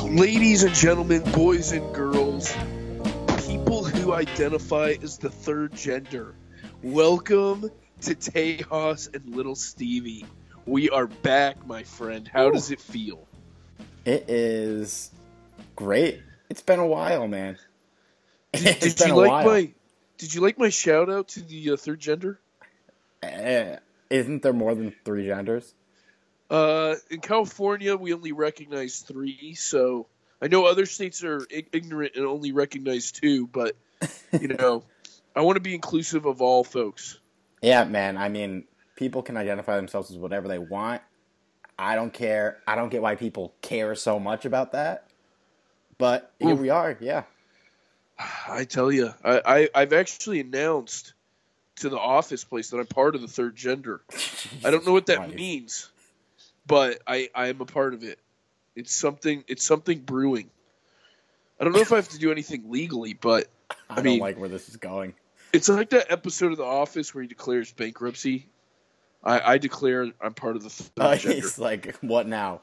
Ladies and gentlemen, boys and girls, people who identify as the third gender, welcome to Tejas and Little Stevie. We are back, my friend. How does it feel? It is great. It's been a while, man. Did you like my shout out to the third gender? Isn't there more than three genders? In California, we only recognize 3, so I know other states are ignorant and only recognize 2, but, I want to be inclusive of all folks. Yeah, man. I mean, people can identify themselves as whatever they want. I don't care. I don't get why people care so much about that. But here we are, yeah. I tell you, I've actually announced to the office place that I'm part of the third gender. I don't know what that means. But I am a part of it. It's something brewing. I don't know if I have to do anything legally, but I don't like where this is going. It's like that episode of The Office where he declares bankruptcy. I declare I'm part of the third gender. He's like, what now?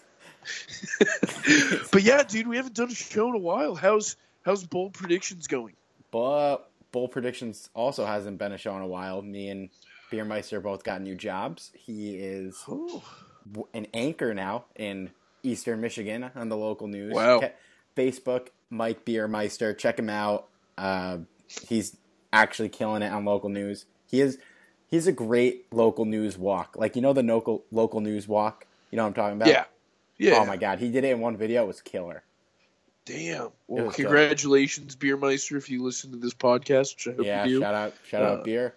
But yeah, dude, we haven't done a show in a while. How's Bold Predictions going? But Bold Predictions also hasn't been a show in a while. Me and Beermeister both got new jobs. He is an anchor now in Eastern Michigan on the local news. Wow. Facebook, Mike Beermeister. Check him out. He's actually killing it on local news. He's a great local news walk. Like, the local news walk? You know what I'm talking about? Yeah. Yeah. Oh, my God. He did it in one video. It was killer. Damn. Well, congratulations, Beermeister, if you listen to this podcast, which I hope you do. Shout out Beer.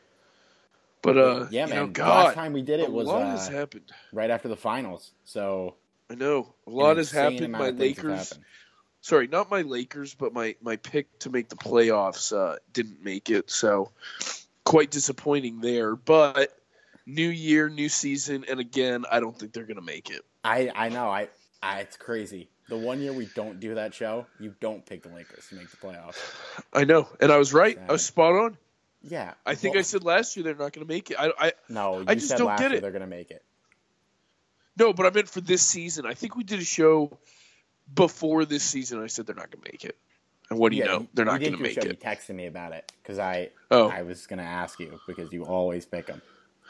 But, yeah, man. God, last time we did it was a lot has happened. Right after the finals. So I know. A lot has happened. My Lakers, sorry, not my Lakers, but my pick to make the playoffs didn't make it. So quite disappointing there. But new year, new season, and again, I don't think they're going to make it. I know. It's crazy. The one year we don't do that show, you don't pick the Lakers to make the playoffs. I know. And I was right. I was spot on. Yeah. I think I said last year they're not going to make it. I just said don't last get year it. They're going to make it. No, but I meant for this season. I think we did a show before this season. I said they're not going to make it. And what do you know? They're not going to make it. You texted me about it because I was going to ask you because you always pick them.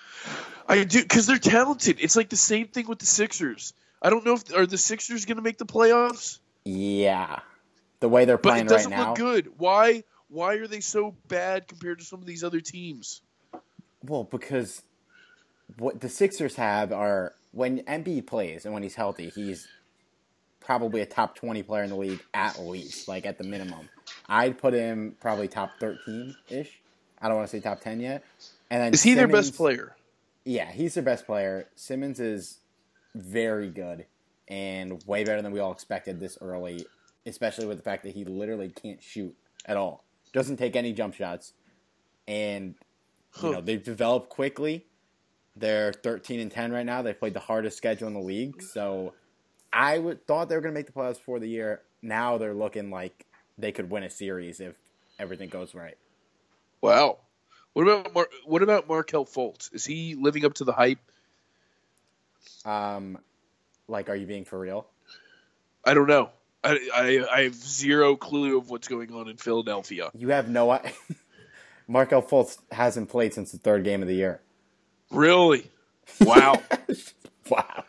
I do because they're talented. It's like the same thing with the Sixers. I don't know are the Sixers going to make the playoffs? Yeah. The way they're playing right now. But it doesn't look good. Why are they so bad compared to some of these other teams? Well, because what the Sixers have are when Embiid plays and when he's healthy, he's probably a top 20 player in the league at least, like at the minimum. I'd put him probably top 13-ish. I don't want to say top 10 yet. And then is he their best player? Yeah, he's their best player. Simmons is very good and way better than we all expected this early, especially with the fact that he literally can't shoot at all. Doesn't take any jump shots, and they've developed quickly. They're 13-10 right now. They played the hardest schedule in the league, so I thought they were going to make the playoffs for the year. Now they're looking like they could win a series if everything goes right. Wow, what about Markelle Fultz? Is he living up to the hype? Are you being for real? I don't know. I have zero clue of what's going on in Philadelphia. You have no idea. Markelle Fultz hasn't played since the third game of the year. Really? Wow. Wow.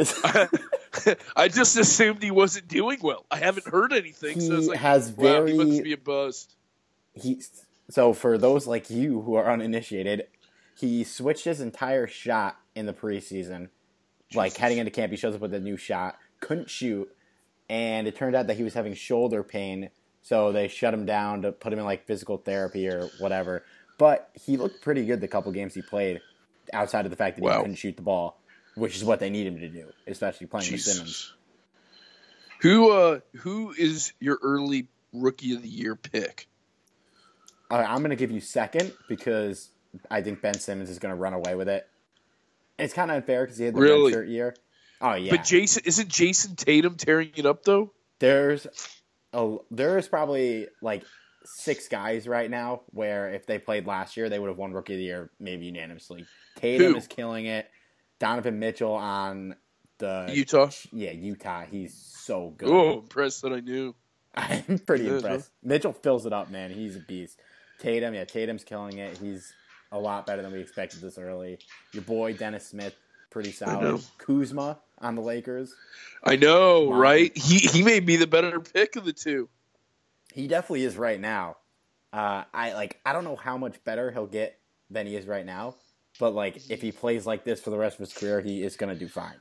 I just assumed he wasn't doing well. I haven't heard anything. So it's like, he must be a bust. So for those like you who are uninitiated, he switched his entire shot in the preseason. Jesus. Like heading into camp, he shows up with a new shot. Couldn't shoot. And it turned out that he was having shoulder pain, so they shut him down to put him in like physical therapy or whatever. But he looked pretty good the couple games he played, outside of the fact that he couldn't shoot the ball, which is what they need him to do, especially playing with Simmons. Who is your early Rookie of the Year pick? I'm going to give you second because I think Ben Simmons is going to run away with it. And it's kind of unfair because he had the red shirt year. Oh yeah, but isn't Jason Tatum tearing it up though? There's probably like 6 guys right now where if they played last year, they would have won Rookie of the Year maybe unanimously. Tatum is killing it. Donovan Mitchell on Utah. Yeah, Utah. He's so good. Oh, impressed that I knew. I'm pretty He is, impressed. huh? Mitchell fills it up, man. He's a beast. Tatum's killing it. He's a lot better than we expected this early. Your boy Dennis Smith, pretty solid. Kuzma on the Lakers. I know, right? He may be the better pick of the two. He definitely is right now. I don't know how much better he'll get than he is right now, but like if he plays like this for the rest of his career, he is going to do fine.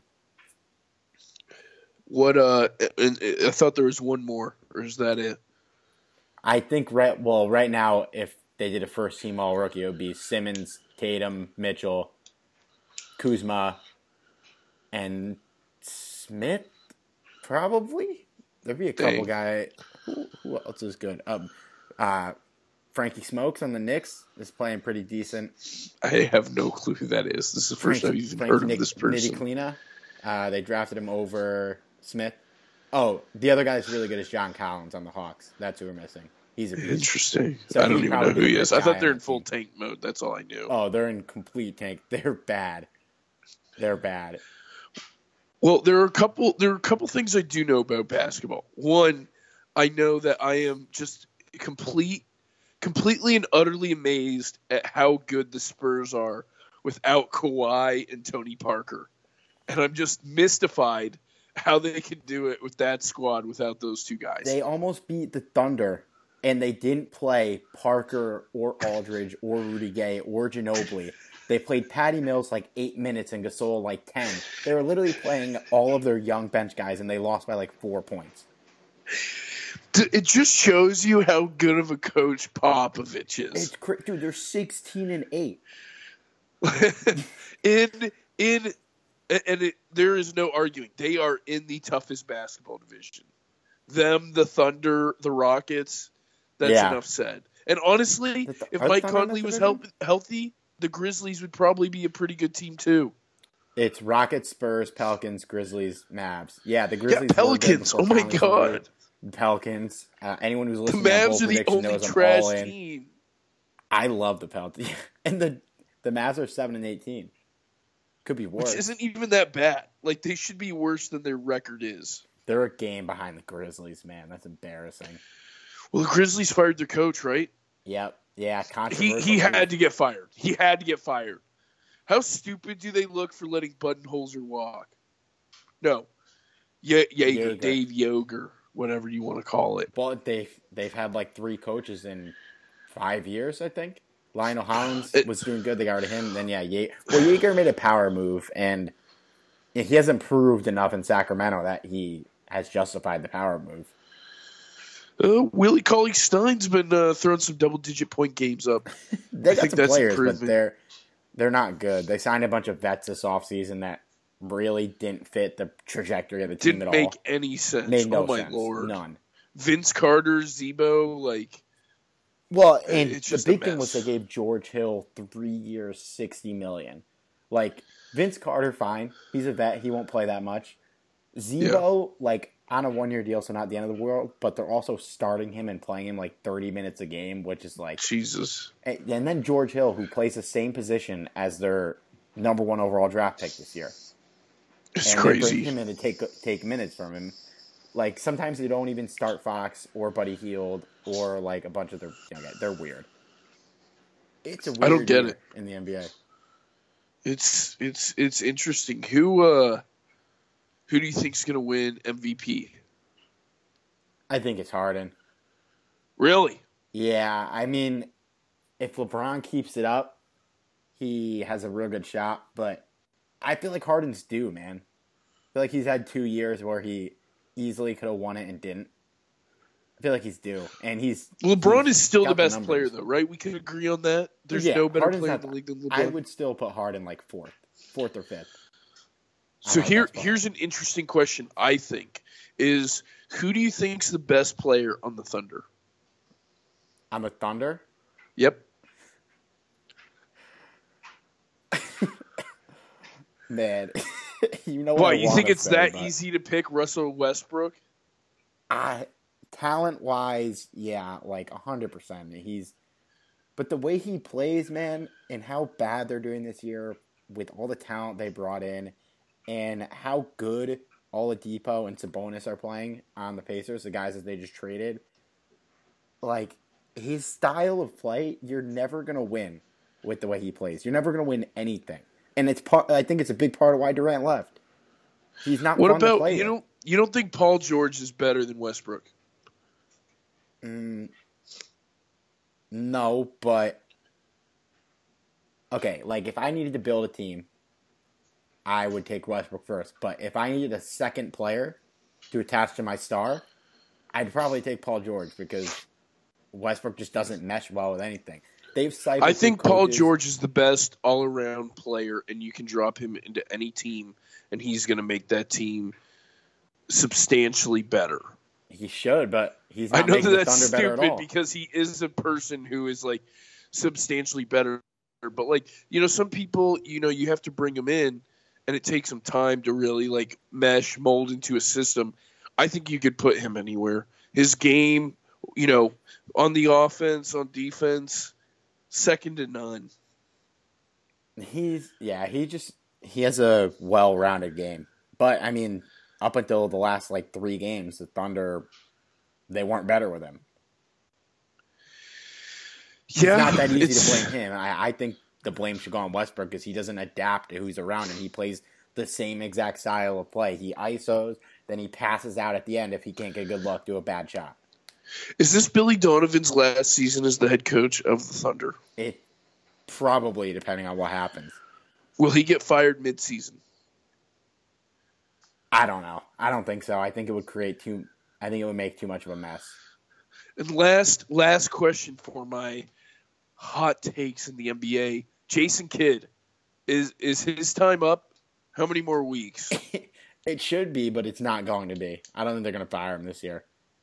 What? I thought there was one more, or is that it? I think right now, if they did a first team all rookie, it would be Simmons, Tatum, Mitchell, Kuzma, and Smith. Probably there'd be a couple guys. Who else is good? Frankie Smokes on the Knicks is playing pretty decent. I have no clue who that is. This is the first time I've even heard of this person. Ntilikina. They drafted him over Smith. Oh, the other guy that's really good is John Collins on the Hawks. That's who we're missing. He's a beast. Interesting. So I don't even know who he is. I thought they're in full tank mode. That's all I knew. Oh, they're in complete tank. They're bad. Well, there are a couple things I do know about basketball. One, I know that I am just completely and utterly amazed at how good the Spurs are without Kawhi and Tony Parker. And I'm just mystified how they can do it with that squad without those two guys. They almost beat the Thunder, and they didn't play Parker or Aldridge or Rudy Gay or Ginobili. They played Patty Mills like 8 minutes and Gasol like 10. They were literally playing all of their young bench guys, and they lost by like 4 points. It just shows you how good of a coach Popovich is. Dude, they're 16-8. There is no arguing. They are in the toughest basketball division. Them, the Thunder, the Rockets. That's enough said. And honestly, if Mike Conley was healthy, the Grizzlies would probably be a pretty good team too. It's Rockets, Spurs, Pelicans, Grizzlies, Mavs. Yeah, the Grizzlies. Yeah, Pelicans. Oh my god. Pelicans. Anyone who's listening the to Mavs are the only trash team. I love the Pelicans, and the Mavs are 7-18. Could be worse. Which isn't even that bad. Like they should be worse than their record is. They're a game behind the Grizzlies, man. That's embarrassing. Well, the Grizzlies fired their coach, right? Yep. Yeah. Controversial. He had to get fired. He had to get fired. How stupid do they look for letting Budenholzer walk? No. Yager. Dave Yoger. Whatever you want to call it. But they've had like 3 coaches in 5 years, I think. Lionel Hollins was doing good. They got rid of him. Then, Yager made a power move, and he hasn't proved enough in Sacramento that he has justified the power move. Willie Cauley-Stein's been throwing some double-digit point games up. They got some players, but they're not good. They signed a bunch of vets this offseason that really didn't fit the trajectory of the team at all. Didn't make any sense. Made no sense. My Lord. None. Vince Carter, Zebo, like... Well, and the big thing was they gave George Hill 3 years, $60 million. Like, Vince Carter, fine. He's a vet. He won't play that much. Zebo, on a 1-year deal, so not the end of the world, but they're also starting him and playing him 30 minutes a game, which is like... Jesus. And then George Hill, who plays the same position as their number 1 overall draft pick this year. It's crazy. They bring him in to take minutes from him. Sometimes they don't even start Fox or Buddy Hield or a bunch of their young guys. They're weird. It's a weird I don't get it in the NBA. It's interesting. Who do you think's going to win MVP? I think it's Harden. Really? Yeah, I mean, if LeBron keeps it up, he has a real good shot. But I feel like Harden's due, man. I feel like he's had 2 years where he easily could have won it and didn't. I feel like he's due, and LeBron is still the best player, though, right? We can agree on that. There's no better Harden's player in the league than LeBron. I would still put Harden fourth or fifth. So here's an interesting question. I think is who do you think's the best player on the Thunder? On the Thunder? Yep. Man, you know what? Why you think it's that easy to pick Russell Westbrook? Talent-wise, yeah, 100%. But the way he plays, man, and how bad they're doing this year with all the talent they brought in, and how good Oladipo and Sabonis are playing on the Pacers, the guys that they just traded, like, his style of play, you're never going to win with the way he plays. You're never going to win anything. And I think it's a big part of why Durant left. He's not What fun about, to play with. You don't think Paul George is better than Westbrook? No, but okay, like if I needed to build a team, I would take Westbrook first. But if I needed a second player to attach to my star, I'd probably take Paul George because Westbrook just doesn't mesh well with anything. I think Paul George is the best all-around player, and you can drop him into any team, and he's going to make that team substantially better. He should, but he's not making the Thunder better at all. Because he is a person who is like substantially better. But like, some people, you have to bring them in, and it takes some time to really like mesh, mold into a system. I think you could put him anywhere. His game, on the offense, on defense, second to none. He has a well-rounded game. But I mean, up until the last like 3 games, the Thunder, they weren't better with him. Yeah, it's not that easy to blame him. I think the blame should go on Westbrook because he doesn't adapt to who's around him. He plays the same exact style of play. He ISOs, then he passes out at the end if he can't get a good look, do a bad shot. Is this Billy Donovan's last season as the head coach of the Thunder? It probably, depending on what happens. Will he get fired mid-season? I don't know. I don't think so. I think it would make too much of a mess. And last question for my hot takes in the NBA. Jason Kidd, is his time up? How many more weeks? It should be, but it's not going to be. I don't think they're going to fire him this year.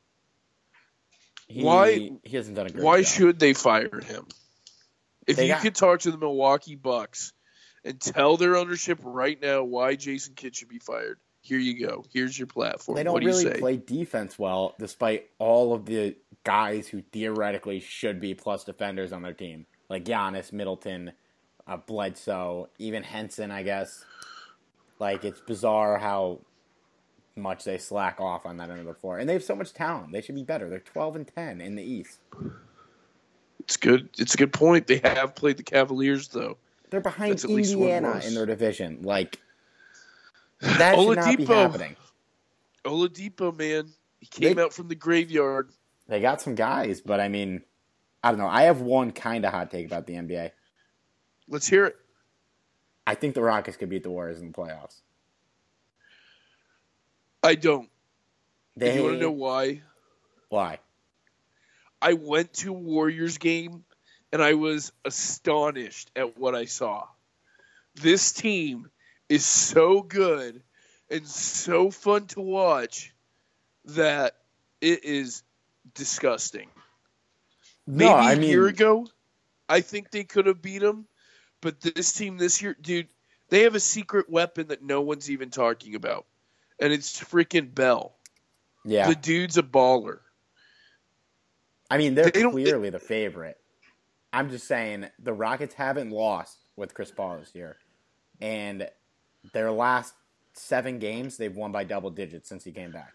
He hasn't done a great job. Why should they fire him? If you could talk to the Milwaukee Bucks and tell their ownership right now why Jason Kidd should be fired, here you go. Here's your platform. They don't really play defense well, despite all of the guys who theoretically should be plus defenders on their team. Like Giannis, Middleton, Bledsoe, even Henson, I guess. Like, it's bizarre how much they slack off on that end of the floor. And they have so much talent. They should be better. They're 12-10 in the East. It's good. It's a good point. They have played the Cavaliers, though. They're behind Indiana in their division. Like, that should not be happening. Oladipo, man. He came out from the graveyard. They got some guys, but I mean, I don't know. I have one kind of hot take about the NBA. Let's hear it. I think the Rockets could beat the Warriors in the playoffs. I don't. You want to know why? Why? I went to a Warriors game, and I was astonished at what I saw. This team is so good and so fun to watch that it is disgusting. Maybe a year ago, I think they could have beat them, but this team this year, dude, they have a secret weapon that no one's even talking about, and it's freaking Bell. Yeah. The dude's a baller. I mean, they're clearly the favorite. I'm just saying the Rockets haven't lost with Chris Paul this year, and their last 7 games, they've won by double digits since he came back.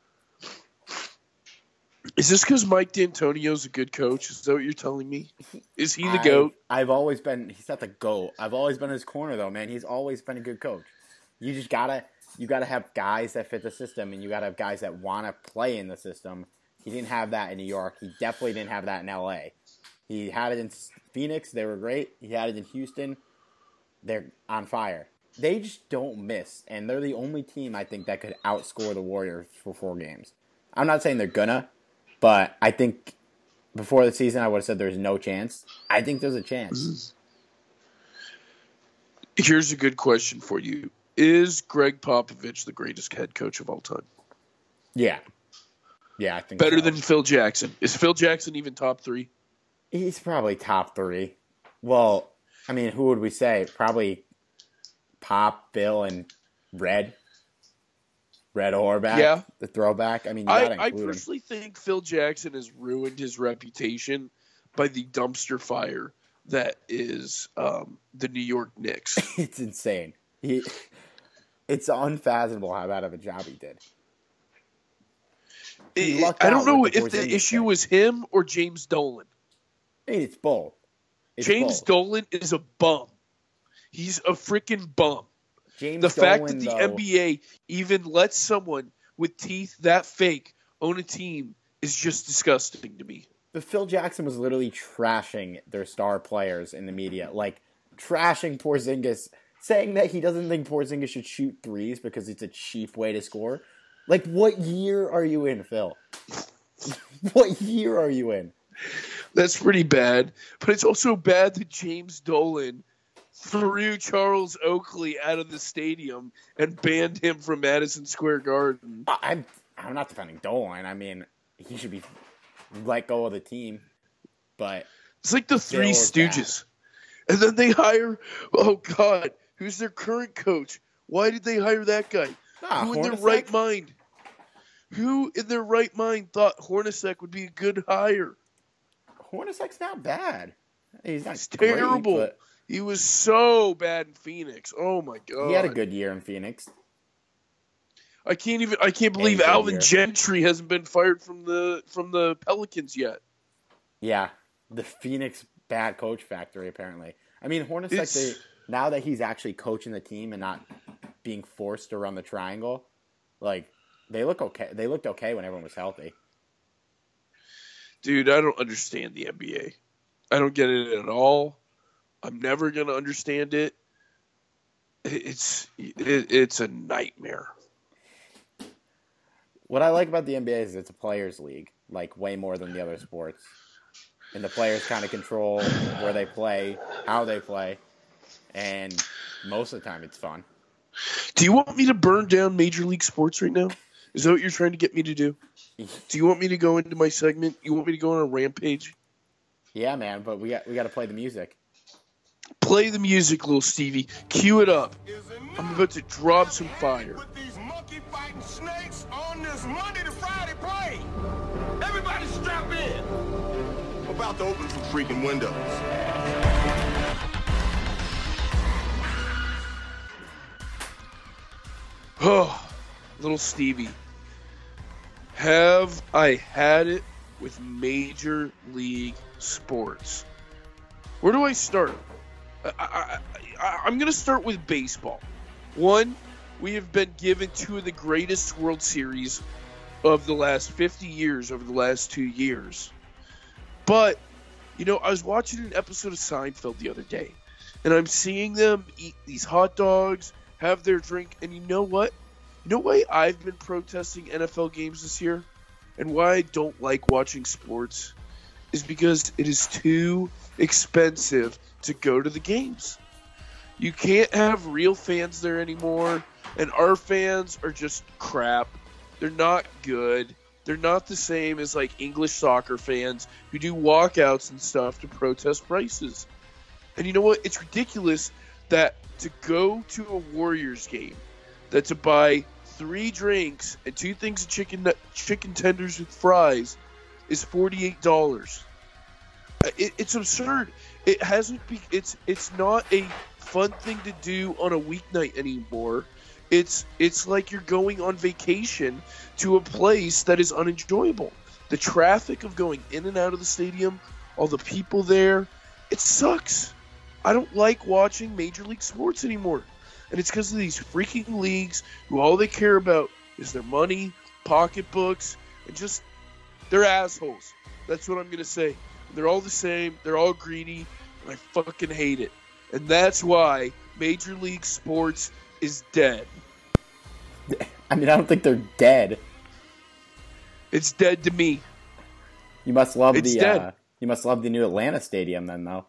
Is this because Mike D'Antonio's a good coach? Is that what you're telling me? Is he the GOAT? He's not the GOAT. I've always been in his corner, though, man. He's always been a good coach. You just gotta have guys that fit the system, and you gotta have guys that want to play in the system. He didn't have that in New York. He definitely didn't have that in L.A. He had it in Phoenix. They were great. He had it in Houston. They're on fire. They just don't miss, and they're the only team, I think, that could outscore the Warriors for 4 games. I'm not saying they're gonna, but I think before the season I would have said there's no chance. I think there's a chance. Here's a good question for you. Is Greg Popovich the greatest head coach of all time? Yeah. Yeah, I think better than Phil Jackson. Is Phil Jackson even top 3? He's probably top 3. Well, I mean, who would we say? Probably Pop, Bill, and Red Auerbach, yeah, the throwback. I mean, you gotta I include personally think Phil Jackson has ruined his reputation by the dumpster fire that is the New York Knicks. It's insane. It's unfathomable how bad of a job he did. I don't know if the issue was him or James Dolan. It's both. James Dolan is a bum. He's a freaking bum. The fact that the NBA even lets someone with teeth that fake own a team is just disgusting to me. But Phil Jackson was literally trashing their star players in the media, like trashing Porzingis, saying that he doesn't think Porzingis should shoot threes because it's a cheap way to score. Like, what year are you in, Phil? What year are you in? That's pretty bad. But it's also bad that James Dolan threw Charles Oakley out of the stadium and banned him from Madison Square Garden. I'm not defending Dolan. I mean, he should be let go of the team. But it's like the Three Stooges. And then they hire, oh, God, who's their current coach? Why did they hire that guy? Who in their right mind? Who in their right mind thought Hornacek would be a good hire? Hornacek's not bad. He's terrible. Great, he was so bad in Phoenix. Oh my God. He had a good year in Phoenix. I can't believe Alvin Gentry hasn't been fired from the Pelicans yet. Yeah, the Phoenix bad coach factory apparently. I mean, Hornacek, now that he's actually coaching the team and not being forced to run the triangle, like they look okay. They looked okay when everyone was healthy. Dude, I don't understand the NBA. I don't get it at all. I'm never going to understand it. It's a nightmare. What I like about the NBA is it's a players' league, like way more than the other sports. And the players kind of control where they play, how they play, and most of the time it's fun. Do you want me to burn down Major League Sports right now? Is that what you're trying to get me to do? Do you want me to go into my segment? You want me to go on a rampage? Yeah, man, but we got to play the music. Play the music, little Stevie. Cue it up. I'm about to drop some fire. With these monkey fighting snakes on this Monday to Friday play. Everybody strap in. I'm about to open some freaking windows. Oh, little Stevie. Have I had it with Major League Sports? Where do I start? I'm going to start with baseball. One, we have been given two of the greatest World Series of the last 50 years over the last 2 years. But, you know, I was watching an episode of Seinfeld the other day, and I'm seeing them eat these hot dogs, have their drink, and you know what? You know why I've been protesting NFL games this year? And why I don't like watching sports? Is because it is too expensive to go to the games. You can't have real fans there anymore, and our fans are just crap. They're not good. They're not the same as like English soccer fans who do walkouts and stuff to protest prices. And you know what? It's ridiculous that to go to a Warriors game, that to buy 3 drinks and 2 things of chicken tenders with fries is $48. It's absurd. It's not a fun thing to do on a weeknight anymore. It's like you're going on vacation to a place that is unenjoyable. The traffic of going in and out of the stadium, all the people there, it sucks. I don't like watching Major League Sports anymore. And it's because of these freaking leagues who all they care about is their money, pocketbooks, and just they're assholes. That's what I'm going to say. They're all the same. They're all greedy. And I fucking hate it. And that's why Major League Sports is dead. I mean, I don't think they're dead. It's dead to me. You must love dead. You must love the new Atlanta stadium then, though.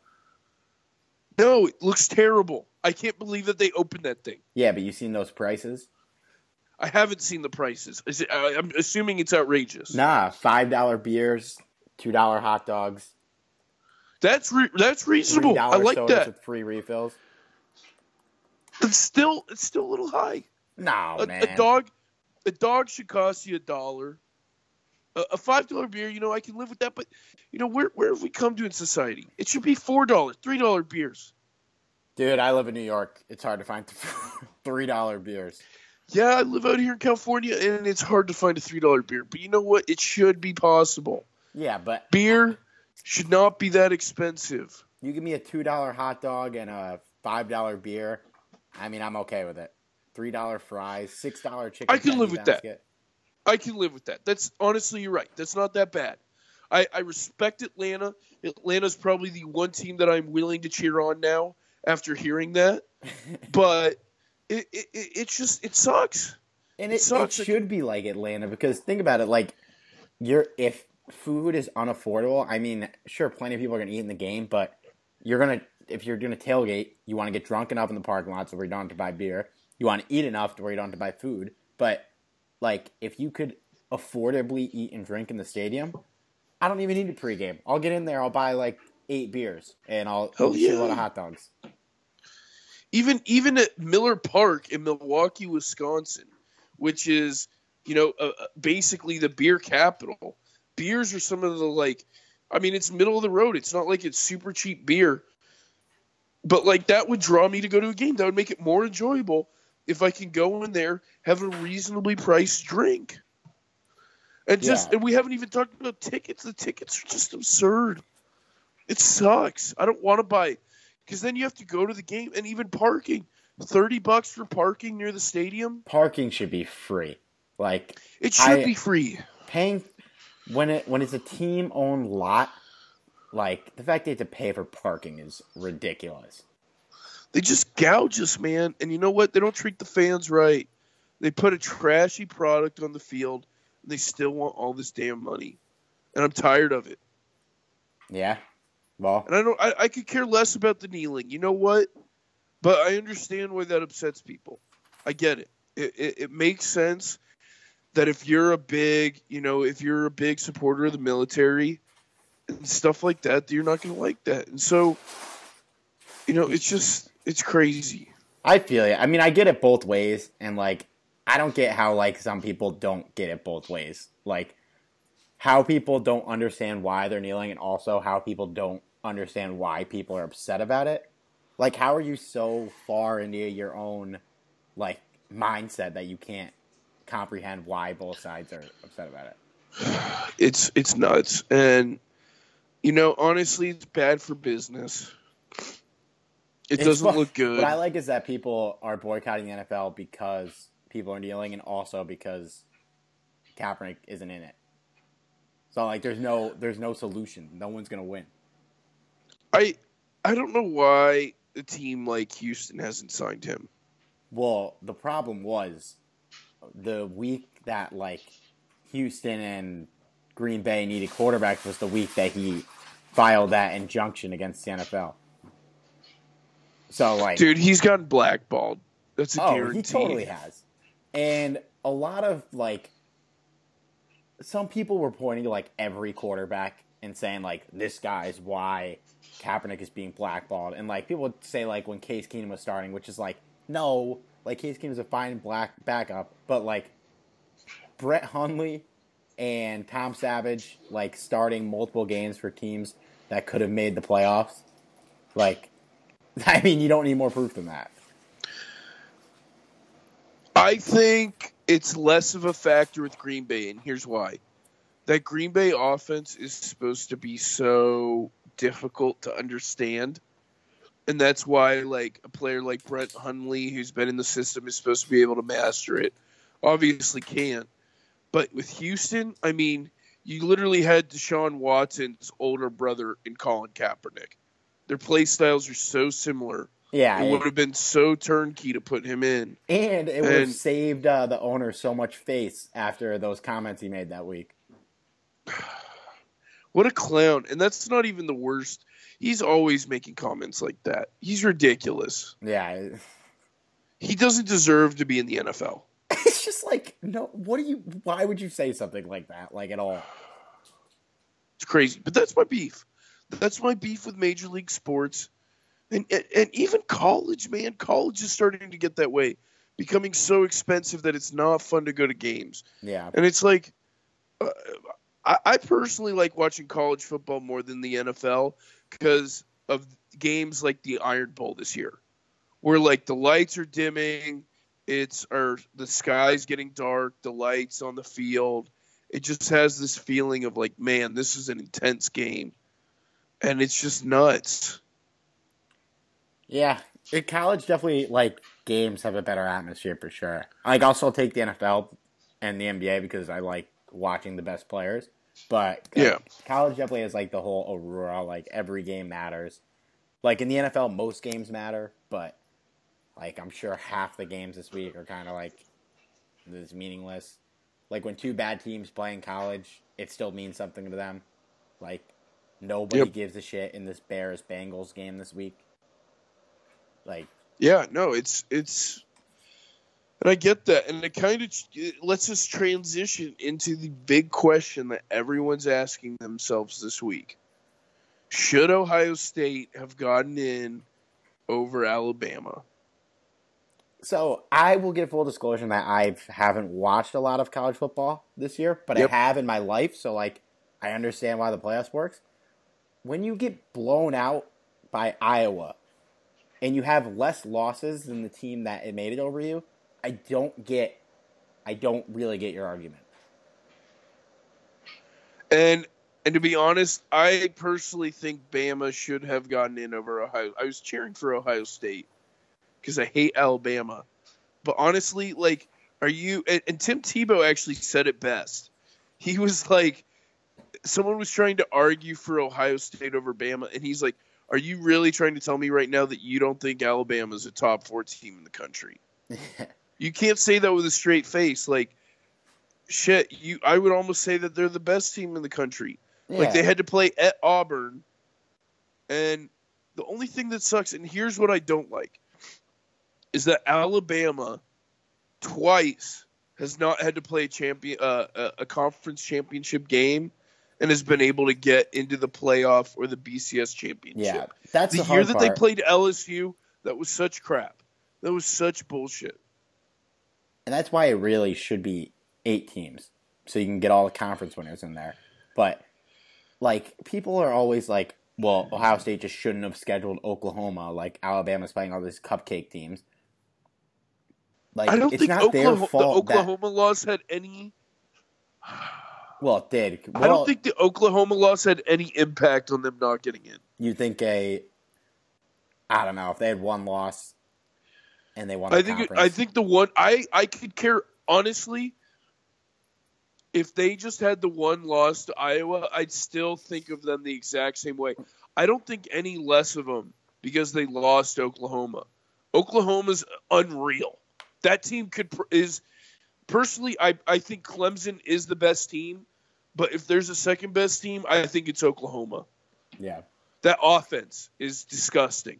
No, it looks terrible. I can't believe that they opened that thing. Yeah, but you've seen those prices? I haven't seen the prices. I'm assuming it's outrageous. Nah, $5 beers, $2 hot dogs. That's reasonable. I like that. With free refills. It's still a little high. No, man. A dog should cost you $1. A $5 beer, you know, I can live with that. But you know, where have we come to in society? It should be $4, $3 beers. Dude, I live in New York. It's hard to find $3 beers. Yeah, I live out here in California, and it's hard to find a $3 beer. But you know what? It should be possible. Yeah, but beer should not be that expensive. You give me a $2 hot dog and a $5 beer. I mean, I'm okay with it. $3 fries, $6 chicken. I can live with basket. that. I can live with that. That's honestly, you're right. That's not that bad. I respect Atlanta. Atlanta's probably the one team that I'm willing to cheer on now after hearing that. But it sucks. And it sucks. It should be like Atlanta because think about it. Like, if food is unaffordable, I mean, sure, plenty of people are going to eat in the game, but if you're going to tailgate, you want to get drunk enough in the parking lot so where you don't have to buy beer. You want to eat enough to where you don't have to buy food. But, like, if you could affordably eat and drink in the stadium, I don't even need a pregame. I'll get in there, I'll buy, like, 8 beers, and I'll eat a lot of hot dogs. Even at Miller Park in Milwaukee, Wisconsin, which is, basically the beer capital, beers are some of the, it's middle of the road. It's not like it's super cheap beer. But, that would draw me to go to a game. That would make it more enjoyable if I can go in there, have a reasonably priced drink. And we haven't even talked about tickets. The tickets are just absurd. It sucks. I don't want to buy, because then you have to go to the game, and even parking. $30 for parking near the stadium. Parking should be free. It should be free. Paying when it's a team-owned lot, the fact they have to pay for parking is ridiculous. They just gouge us, man. And you know what? They don't treat the fans right. They put a trashy product on the field, and they still want all this damn money. And I'm tired of it. Yeah. Well. And I could care less about the kneeling. You know what? But I understand why that upsets people. I get it. It makes sense that if you're a big supporter of the military and stuff like that, you're not going to like that. And so, it's crazy. I feel you. I mean, I get it both ways, and I don't get how some people don't get it both ways. How people don't understand why they're kneeling, and also how people don't understand why people are upset about it. How are you so far into your own mindset that you can't comprehend why both sides are upset about it? It's nuts, and honestly, it's bad for business. It doesn't look good. What I like is that people are boycotting the NFL because people are kneeling, and also because Kaepernick isn't in it. So there's no solution. No one's gonna win. I don't know why a team like Houston hasn't signed him. Well, the problem was the week that Houston and Green Bay needed quarterbacks was the week that he filed that injunction against the NFL. So dude, he's gotten blackballed. That's a guarantee. He totally has. And a lot of some people were pointing to every quarterback and saying this guy's why Kaepernick is being blackballed. And people would say when Case Keenum was starting, which is no, Case Keenum is a fine backup, but Brett Hundley and Tom Savage starting multiple games for teams that could have made the playoffs. I mean, you don't need more proof than that. I think it's less of a factor with Green Bay, and here's why. That Green Bay offense is supposed to be so difficult to understand, and that's why a player like Brett Hundley, who's been in the system, is supposed to be able to master it. Obviously can't. But with Houston, I mean, you literally had Deshaun Watson's older brother in Colin Kaepernick. Their play styles are so similar. Yeah, it would have been so turnkey to put him in. And it would have saved the owner so much face after those comments he made that week. What a clown. And that's not even the worst. He's always making comments like that. He's ridiculous. Yeah. He doesn't deserve to be in the NFL. It's just no, why would you say something like that, at all? It's crazy. But that's my beef. That's my beef with Major League Sports. And even college, man. College is starting to get that way. Becoming so expensive that it's not fun to go to games. Yeah. And it's I personally like watching college football more than the NFL because of games like the Iron Bowl this year. where like the lights are dimming, the sky's getting dark, the lights on the field. It just has this feeling of like, man, this is an intense game, and it's just nuts. Yeah, in college, definitely like games have a better atmosphere for sure. Like, I'll still take the NFL and the NBA because I like watching the best players. But yeah, college definitely has like the whole aurora. Like, every game matters. Like, in the NFL, most games matter, but like, I'm sure half the games this week are kind of like this meaningless. Like, when two bad teams play in college, it still means something to them. Like, nobody gives a shit in this Bears-Bengals game this week. Like, yeah, no, it's, and I get that, and it kind of lets us transition into the big question that everyone's asking themselves this week. Should Ohio State have gotten in over Alabama? So, I will give full disclosure that I haven't watched a lot of college football this year, but I have in my life, so, like, I understand why the playoffs works. When you get blown out by Iowa, and you have less losses than the team that it made it over you, I don't really get your argument. And to be honest, I personally think Bama should have gotten in over Ohio. I was cheering for Ohio State because I hate Alabama. But honestly, like, and Tim Tebow actually said it best. He was like, someone was trying to argue for Ohio State over Bama, and he's like, are you really trying to tell me right now that you don't think Alabama's a top 4 team in the country? You can't say that with a straight face. Like, shit, I would almost say that they're the best team in the country. Yeah. Like, they had to play at Auburn, and the only thing that sucks, and here's what I don't like, is that Alabama twice has not had to play a conference championship game and has been able to get into the playoff or the BCS championship. Yeah, that's the year that they played LSU. That was such crap. That was such bullshit. And that's why it really should be 8 teams, so you can get all the conference winners in there. But, like, people are always like, well, Ohio State just shouldn't have scheduled Oklahoma, like Alabama's playing all these cupcake teams. Like, I don't it's think not their fault the Oklahoma loss had any... Well, it did. Well, I don't think the Oklahoma loss had any impact on them not getting in. You think I don't know, if they had one loss and they won the conference. I think the one... I could care, honestly, if they just had the one loss to Iowa, I'd still think of them the exact same way. I don't think any less of them because they lost Oklahoma. Oklahoma's unreal. That team is... Personally, I think Clemson is the best team, but if there's a second best team, I think it's Oklahoma. Yeah. That offense is disgusting.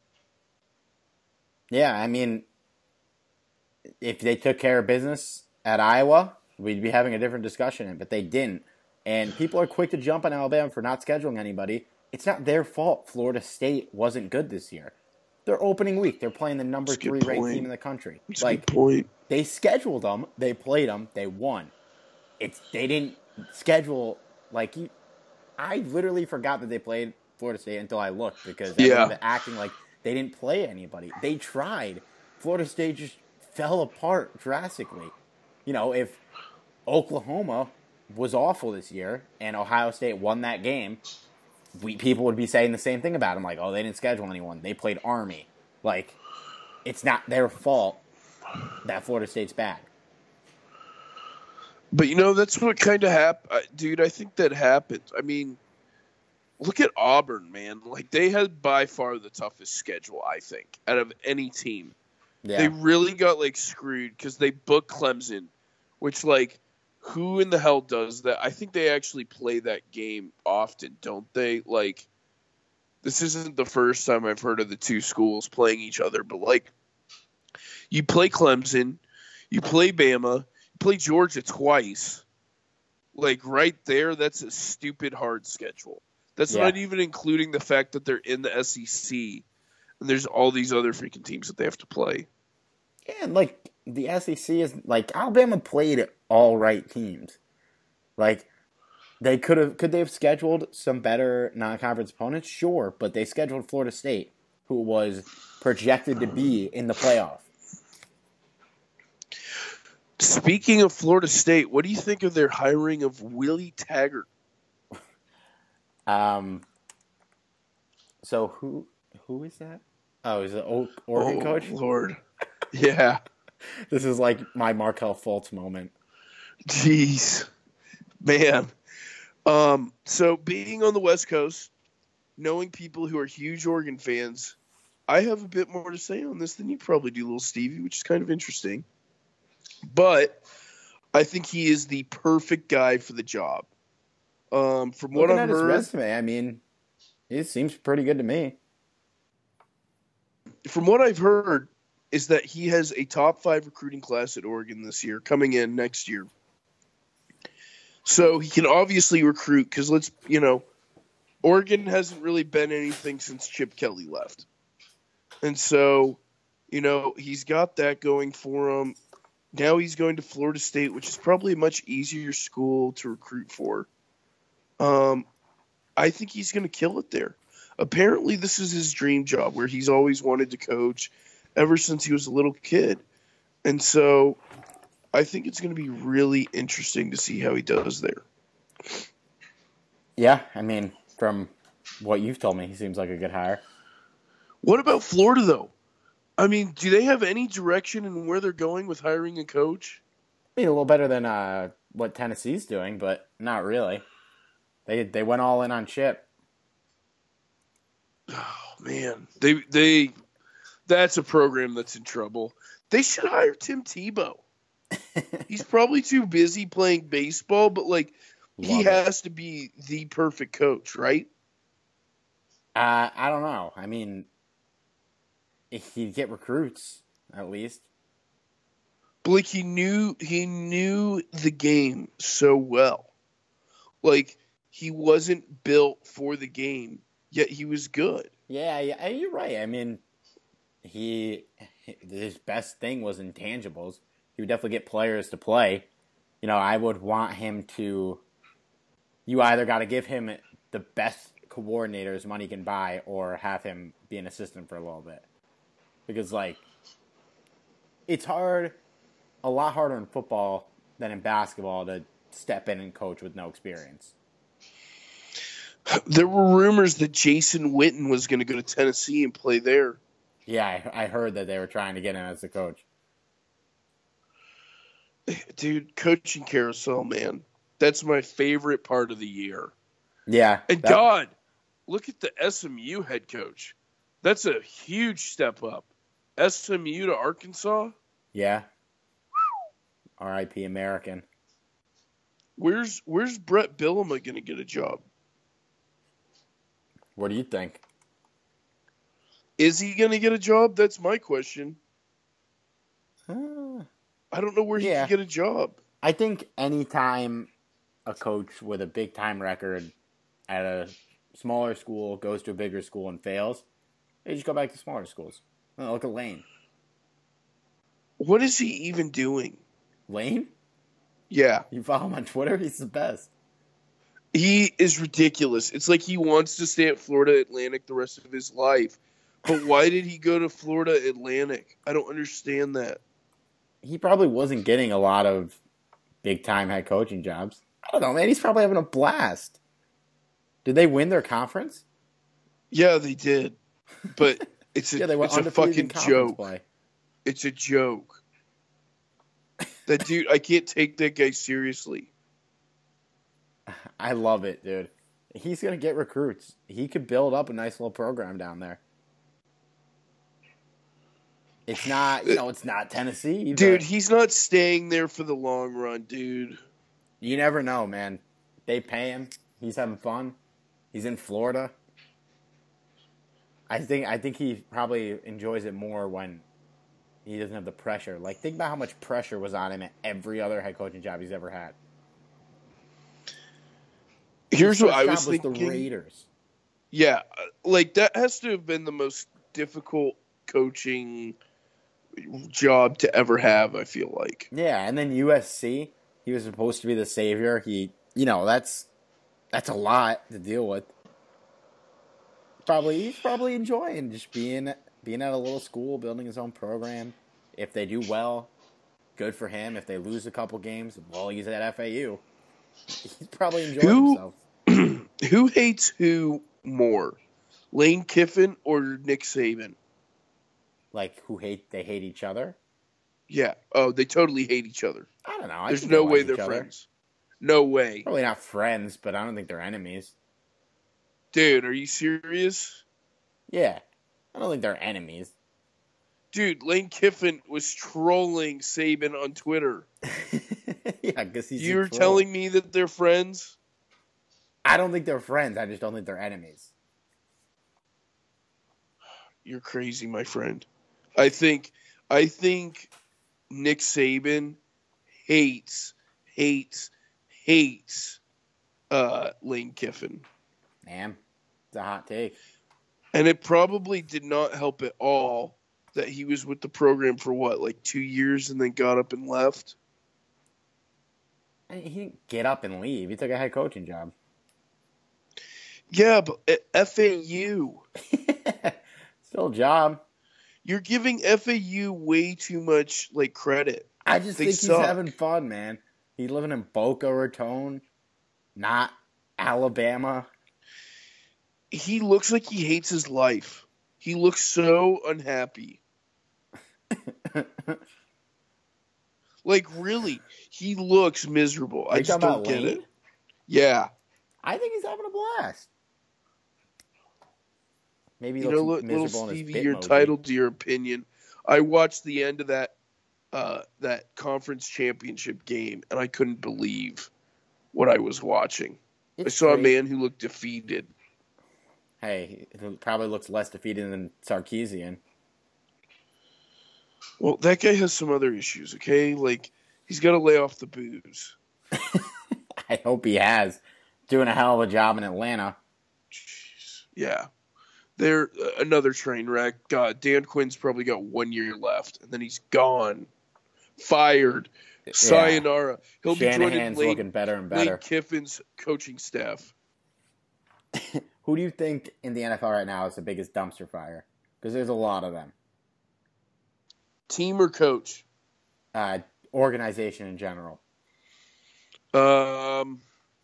Yeah, I mean, if they took care of business at Iowa, we'd be having a different discussion, but they didn't. And people are quick to jump on Alabama for not scheduling anybody. It's not their fault Florida State wasn't good this year. Their opening week, they're playing the number 3 ranked team in the country. That's a good point. They scheduled them, they played them, they won. They didn't schedule I literally forgot that they played Florida State until I looked because everyone was acting like they didn't play anybody. They tried. Florida State just fell apart drastically. You know, if Oklahoma was awful this year and Ohio State won that game, people would be saying the same thing about them, like, oh, they didn't schedule anyone. They played Army. Like, it's not their fault that Florida State's bad. But, you know, that's what kind of happened. Dude, I think that happened. I mean, look at Auburn, man. Like, they had by far the toughest schedule, I think, out of any team. Yeah. They really got, like, screwed because they booked Clemson, which, like, who in the hell does that? I think they actually play that game often, don't they? Like, this isn't the first time I've heard of the two schools playing each other, but, like, you play Clemson, you play Bama, you play Georgia twice. Like, right there, that's a stupid hard schedule. That's not even including the fact that they're in the SEC, and there's all these other freaking teams that they have to play. Yeah, and, like, the SEC is, like, Alabama played all right teams. Like, could they have scheduled some better non-conference opponents? Sure, but they scheduled Florida State. who was projected to be in the playoff. Speaking of Florida State, what do you think of their hiring of Willie Taggart? So who is that? Oh, is it Oregon coach? Lord. Yeah. This is like my Markelle Fultz moment. Jeez. Man. So being on the West Coast, knowing people who are huge Oregon fans, I have a bit more to say on this than you probably do, little Stevie, which is kind of interesting. But I think he is the perfect guy for the job. From what I've heard, his resume, I mean, it seems pretty good to me. From what I've heard, is that he has a top 5 recruiting class at Oregon this year, coming in next year. So he can obviously recruit because Oregon hasn't really been anything since Chip Kelly left. And so, he's got that going for him. Now he's going to Florida State, which is probably a much easier school to recruit for. I think he's going to kill it there. Apparently, this is his dream job where he's always wanted to coach ever since he was a little kid. And so I think it's going to be really interesting to see how he does there. Yeah, I mean, from what you've told me, he seems like a good hire. What about Florida, though? I mean, do they have any direction in where they're going with hiring a coach? I mean, a little better than what Tennessee's doing, but not really. They went all in on Chip. Oh, man. They that's a program that's in trouble. They should hire Tim Tebow. He's probably too busy playing baseball, but, he has to be the perfect coach, right? I don't know. I mean, he'd get recruits, at least. But, he knew the game so well. He wasn't built for the game, yet he was good. Yeah, you're right. I mean, his best thing was intangibles. He would definitely get players to play. I would want him to. You either got to give him the best coordinators money can buy, or have him be an assistant for a little bit, because it's hard, a lot harder in football than in basketball to step in and coach with no experience. There were rumors that Jason Witten was going to go to Tennessee and play there. Yeah, I heard that they were trying to get him as a coach. Dude, coaching carousel, man. That's my favorite part of the year. Yeah. And God, look at the SMU head coach. That's a huge step up. SMU to Arkansas? Yeah. R.I.P. American. Where's Brett Bielema going to get a job? What do you think? Is he going to get a job? That's my question. I don't know where he can get a job. I think anytime a coach with a big-time record at a smaller school goes to a bigger school and fails, they just go back to smaller schools. Look at Lane. What is he even doing? Lane? Yeah. You follow him on Twitter? He's the best. He is ridiculous. It's like he wants to stay at Florida Atlantic the rest of his life. But why did he go to Florida Atlantic? I don't understand that. He probably wasn't getting a lot of big-time head coaching jobs. I don't know, man. He's probably having a blast. Did they win their conference? Yeah, they did. But it's a, they were it's a fucking joke. Play. It's a joke. That dude, I can't take that guy seriously. I love it, dude. He's going to get recruits. He could build up a nice little program down there. It's not, it's not Tennessee. Dude, he's not staying there for the long run, dude. You never know, man. They pay him. He's having fun. He's in Florida. I think he probably enjoys it more when he doesn't have the pressure. Think about how much pressure was on him at every other head coaching job he's ever had. Here's what I was thinking. The Raiders. Yeah, that has to have been the most difficult coaching job to ever have, I feel like. Yeah, and then USC, he was supposed to be the savior. That's a lot to deal with. he's probably enjoying just being at a little school, building his own program. If they do well, good for him. If they lose a couple games, well, he's at FAU. He's probably enjoying himself. Who hates who more, Lane Kiffin or Nick Saban? Like, they hate each other? Yeah. Oh, they totally hate each other. I don't know. There's no way they're friends. No way. Probably not friends, but I don't think they're enemies. Dude, are you serious? Yeah. I don't think they're enemies. Dude, Lane Kiffin was trolling Saban on Twitter. Yeah, because he's You're telling me that they're friends? I don't think they're friends. I just don't think they're enemies. You're crazy, my friend. I think Nick Saban hates Lane Kiffin. Man, it's a hot take. And it probably did not help at all that he was with the program for like 2 years and then got up and left. He didn't get up and leave. He took a head coaching job. Yeah, but at FAU. Still a job. You're giving FAU way too much credit. I just think he's having fun, man. He's living in Boca Raton, not Alabama. He looks like he hates his life. He looks so unhappy. Really, he looks miserable. I just don't get it. Yeah. I think he's having a blast. Maybe he looks miserable little in his Stevie, you're entitled to your opinion. I watched the end of that conference championship game, and I couldn't believe what I was watching. I saw a man who looked defeated. Hey, he probably looks less defeated than Sarkisian. Well, that guy has some other issues, okay? He's got to lay off the booze. I hope he has. Doing a hell of a job in Atlanta. Jeez. Yeah. They're another train wreck. God, Dan Quinn's probably got 1 year left, and then he's gone. Fired. Yeah. Sayonara. He'll Shanahan's be joining looking better and better. Lane Kiffin's coaching staff. Who do you think in the NFL right now is the biggest dumpster fire? Because there's a lot of them. Team or coach? Organization in general. Coach.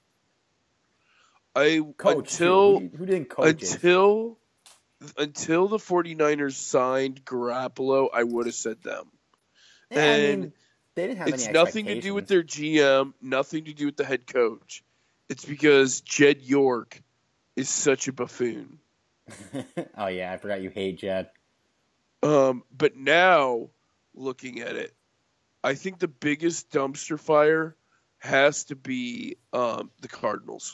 Who do you think coaches? Until the 49ers signed Garoppolo, I would have said them. Yeah, and they didn't have it's nothing to do with their GM, nothing to do with the head coach. It's because Jed York is such a buffoon. Oh, yeah, I forgot you hate Jed. But now, looking at it, I think the biggest dumpster fire has to be the Cardinals.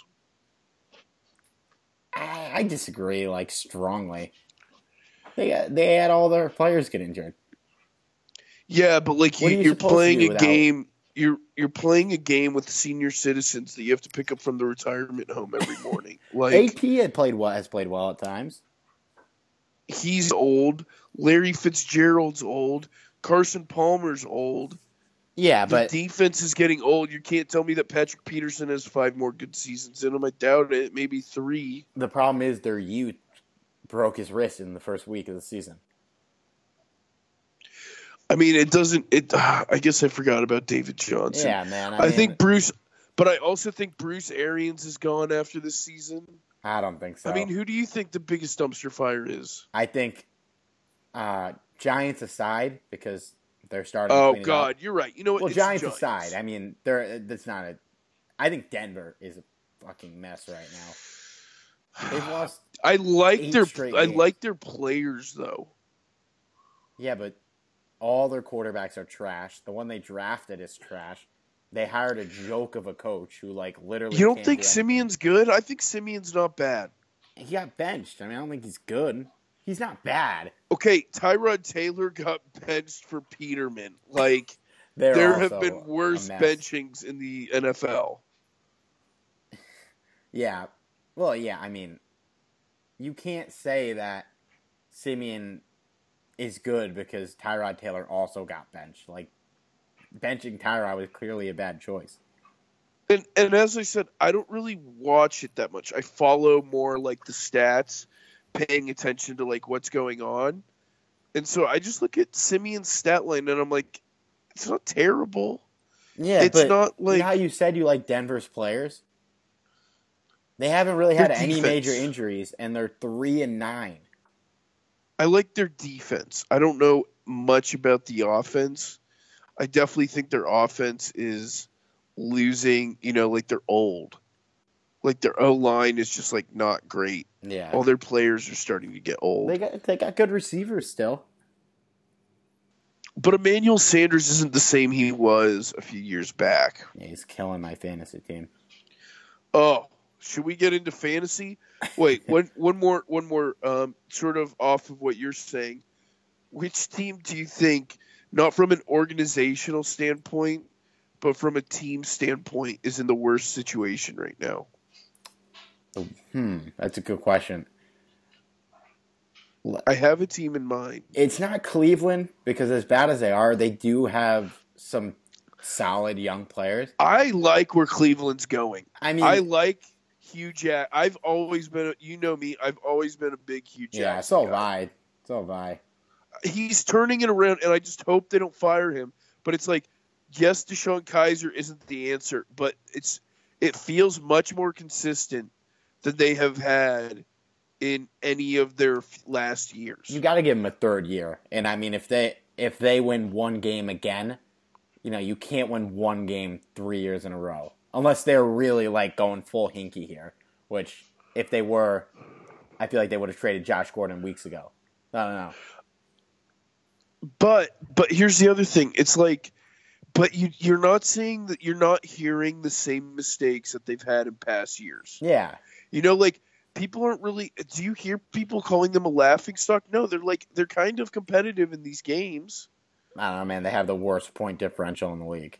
I disagree, strongly. They had all their players get injured. Yeah, but you're playing a game. You're playing a game with senior citizens that you have to pick up from the retirement home every morning. AP has played well at times. He's old. Larry Fitzgerald's old. Carson Palmer's old. Yeah, but the defense is getting old. You can't tell me that Patrick Peterson has 5 more good seasons in him. I doubt it. Maybe 3. The problem is their youth broke his wrist in the first week of the season. I mean, it doesn't. I guess I forgot about David Johnson. Yeah, man. I think Bruce, but I also think Bruce Arians is gone after this season. I don't think so. I mean, who do you think the biggest dumpster fire is? I think Giants aside, because they're starting. Oh to God, you're right. You know what? Well, Giants aside, I mean, that's not a. I think Denver is a fucking mess right now. They've lost. I like their players though. Yeah, but all their quarterbacks are trash. The one they drafted is trash. They hired a joke of a coach who literally. You don't think Simeon's good? I think Simeon's not bad. He got benched. I mean, I don't think he's good. He's not bad. Okay, Tyrod Taylor got benched for Peterman. There have been worse benchings in the NFL. Yeah. Well, yeah, I mean, you can't say that Simeon is good because Tyrod Taylor also got benched. Benching Tyrod was clearly a bad choice. And as I said, I don't really watch it that much. I follow more the stats. paying attention to like what's going on. And so I just look at Simeon's stat line and I'm like, it's not terrible. Yeah, it's but not like you know how you said you like Denver's players? They haven't really had their any defense. major injuries, and they're 3-9. I like their defense. I don't know much about the offense. I definitely think their offense is losing, like they're old. Like their O-line is just like not great. Yeah. All their players are starting to get old. They got good receivers still. But Emmanuel Sanders isn't the same he was a few years back. Yeah, he's killing my fantasy team. Oh, should we get into fantasy? Wait, one more sort of off of what you're saying. Which team do you think, not from an organizational standpoint, but from a team standpoint, is in the worst situation right now? That's a good question. I have a team in mind. It's not Cleveland, because as bad as they are, they do have some solid young players. I like where Cleveland's going. I mean, I like Hugh Jack. I've always been, me, I've always been a big Hugh Jackson yeah, so have guy. I. So have I. He's turning it around, and I just hope they don't fire him. But it's like, yes, DeShone Kizer isn't the answer, but it feels much more consistent than they have had in any of their last years. You got to give them a third year, and I mean, if they win one game again, you can't win one game 3 years in a row unless they're really like going full hinky here. Which, if they were, I feel like they would have traded Josh Gordon weeks ago. I don't know. But here's the other thing. It's like, but you're not seeing that. You're not hearing the same mistakes that they've had in past years. Yeah. Like people aren't really. Do you hear people calling them a laughingstock? No, they're kind of competitive in these games. I don't know, man. They have the worst point differential in the league.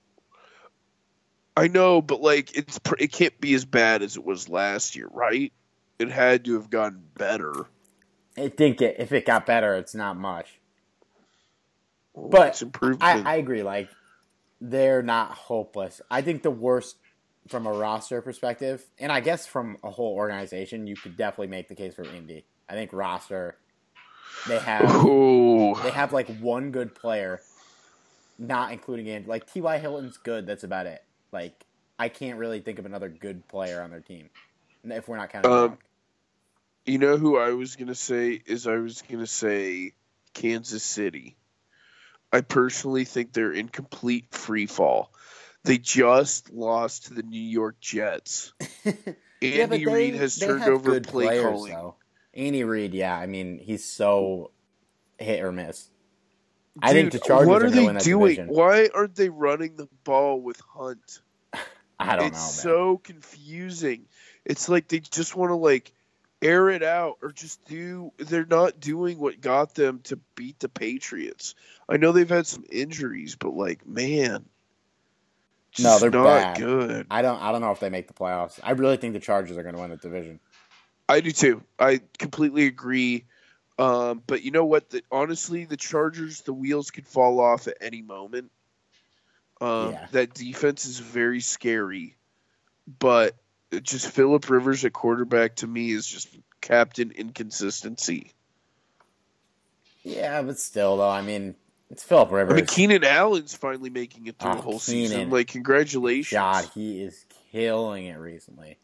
I know, but like it can't be as bad as it was last year, right? It had to have gotten better. If it got better, it's not much. Well, But it's improvement. I agree. Like, they're not hopeless. I think the worst from a roster perspective, and I guess from a whole organization, you could definitely make the case for Indy. I think roster, they have like one good player, not including Indy. Like, T.Y. Hilton's good. That's about it. Like, I can't really think of another good player on their team if we're not counting Gronk. You know who I was going to say is Kansas City. I personally think they're in complete free fall. They just lost to the New York Jets. Andy Reid has turned over play players, calling. Though. Andy Reid, yeah, I mean, he's so hit or miss. Dude, I think the Chargers what are going to they win that doing? division. Why aren't they running the ball with Hunt? I don't know, man. It's so confusing. It's like they just want to like air it out or just they're not doing what got them to beat the Patriots. I know they've had some injuries, but like, man, No, they're not bad. good. I don't know if they make the playoffs. I really think the Chargers are going to win the division. I do too. I completely agree. But you know what? Honestly, the Chargers, the wheels could fall off at any moment. Yeah. That defense is very scary. But just Phillip Rivers at quarterback to me is just captain inconsistency. Yeah, but still, though, I mean, it's Phillip Rivers. I mean, Keenan Allen's finally making it through the whole season. Like, congratulations. God, he is killing it recently.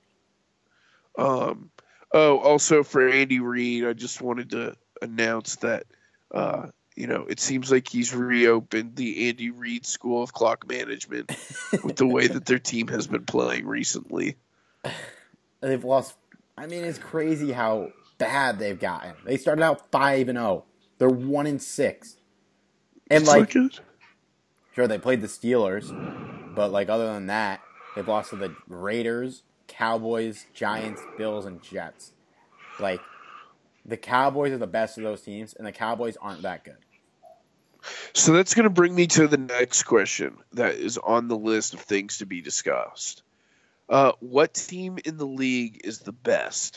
Also for Andy Reid, I just wanted to announce that, it seems like he's reopened the Andy Reid School of Clock Management with the way that their team has been playing recently. They've lost. I mean, it's crazy how bad they've gotten. They started out 5-0. They're 1-6. And like, sure, they played the Steelers, but like other than that, they've lost to the Raiders, Cowboys, Giants, Bills, and Jets. Like, the Cowboys are the best of those teams, and the Cowboys aren't that good. So that's going to bring me to the next question that is on the list of things to be discussed. What team in the league is the best?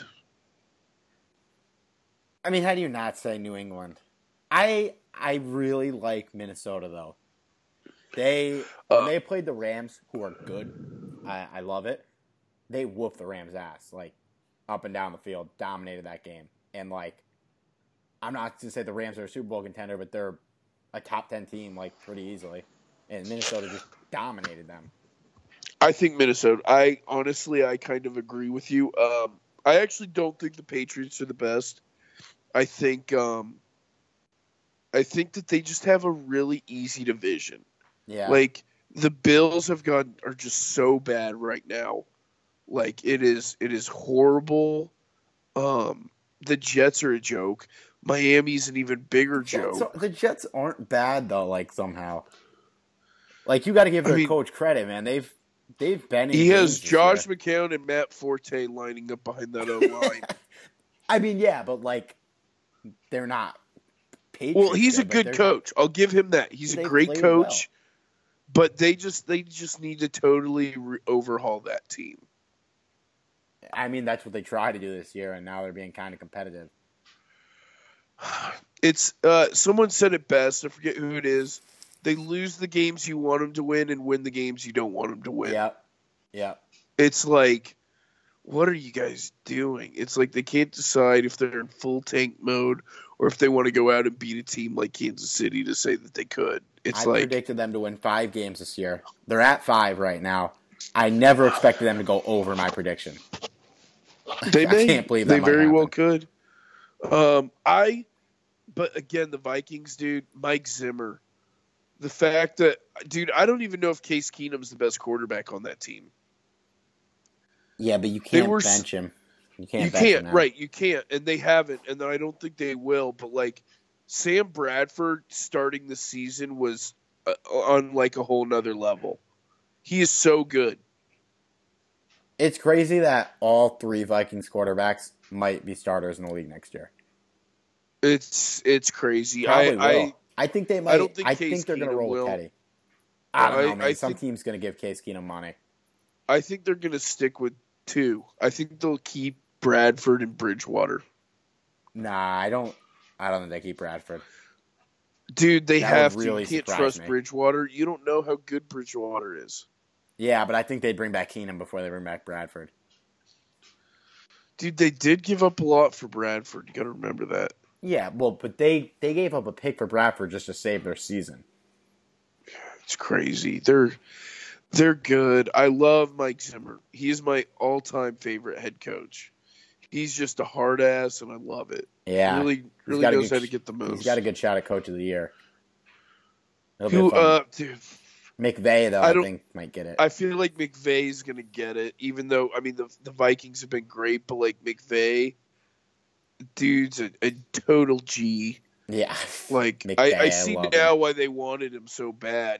I mean, how do you not say New England? I really like Minnesota, though. When they played the Rams, who are good, I love it. They whooped the Rams' ass, like, up and down the field, dominated that game. And, like, I'm not to say the Rams are a Super Bowl contender, but they're a top 10 team, like, pretty easily. And Minnesota just dominated them. I think Minnesota. I kind of agree with you. I actually don't think the Patriots are the best. I think that they just have a really easy division. Yeah. Like, the Bills are just so bad right now. Like, it is horrible. The Jets are a joke. Miami's an even bigger joke. The Jets aren't bad though. Like somehow, like you got to give their coach credit, man. They've been. He has Josh McCown and Matt Forte lining up behind that O-line. I mean, yeah, but like they're not. Patriots well, he's a good coach. I'll give him that. He's a great coach. Well. But they just need to totally overhaul that team. I mean, that's what they tried to do this year, and now they're being kind of competitive. It's someone said it best. I forget who it is. They lose the games you want them to win and win the games you don't want them to win. Yep. It's like, what are you guys doing? It's like they can't decide if they're in full tank mode or if they want to go out and beat a team like Kansas City to say that they could. I predicted them to win 5 games this year. They're at 5 right now. I never expected them to go over my prediction. They may. I can't believe they that very happen. well could. But again, the Vikings, dude, Mike Zimmer. The fact that, dude, I don't even know if Case Keenum's the best quarterback on that team. Yeah, but you can't bench him. You can't, right? You can't, and they haven't, and I don't think they will. But like, Sam Bradford starting the season was on like a whole nother level. He is so good. It's crazy that all 3 Vikings quarterbacks might be starters in the league next year. It's crazy. I think they might. I think they're going to roll with Teddy. I don't know, man. Some team's going to give Case Keenum money. I think they're going to stick with 2. I think they'll keep Bradford and Bridgewater. Nah, I don't think they keep Bradford. Dude, they have to. Really You can't trust Bridgewater. You don't know how good Bridgewater is. Yeah, but I think they'd bring back Keenum before they bring back Bradford. Dude, they did give up a lot for Bradford. You got to remember that. Yeah, well, but they gave up a pick for Bradford just to save their season. It's crazy. They're good. I love Mike Zimmer. He is my all-time favorite head coach. He's just a hard ass, and I love it. Yeah, really knows how to get the most. He's got a good shot at Coach of the Year. Dude, McVay though, I think might get it. I feel like McVay's gonna get it, even though I mean the Vikings have been great, but like McVay, dude's a total G. Yeah, like McVay, I see now why they wanted him so bad.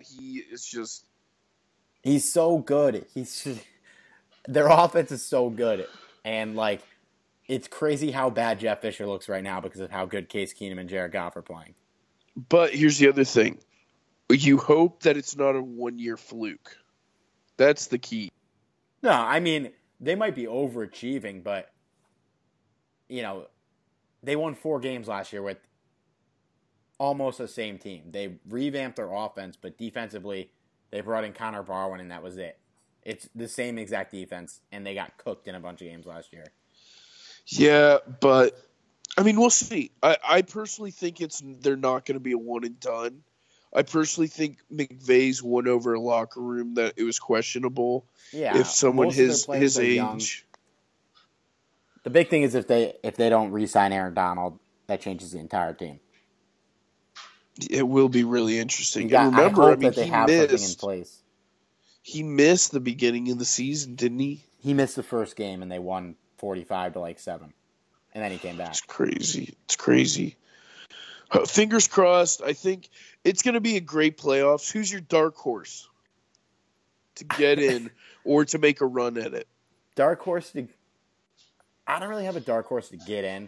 He's so good. Their offense is so good, and like it's crazy how bad Jeff Fisher looks right now because of how good Case Keenum and Jared Goff are playing. But here's the other thing. You hope that it's not a one-year fluke. That's the key. No, I mean, they might be overachieving, but, you know, they won 4 games last year with almost the same team. They revamped their offense, but defensively, they brought in Connor Barwin, and that was it. It's the same exact defense, and they got cooked in a bunch of games last year. Yeah, but, I mean, we'll see. I personally think they're not going to be a one and done. I personally think McVay's won over a locker room that it was questionable. Yeah, if someone his age. Young. The big thing is if they don't re-sign Aaron Donald, that changes the entire team. It will be really interesting. And remember, that they have something in place. He missed the beginning of the season, didn't he? He missed the first game, and they won 45-7, and then he came back. It's crazy. Fingers crossed. I think it's going to be a great playoffs. Who's your dark horse to get in or to make a run at it? Dark horse I don't really have a dark horse to get in.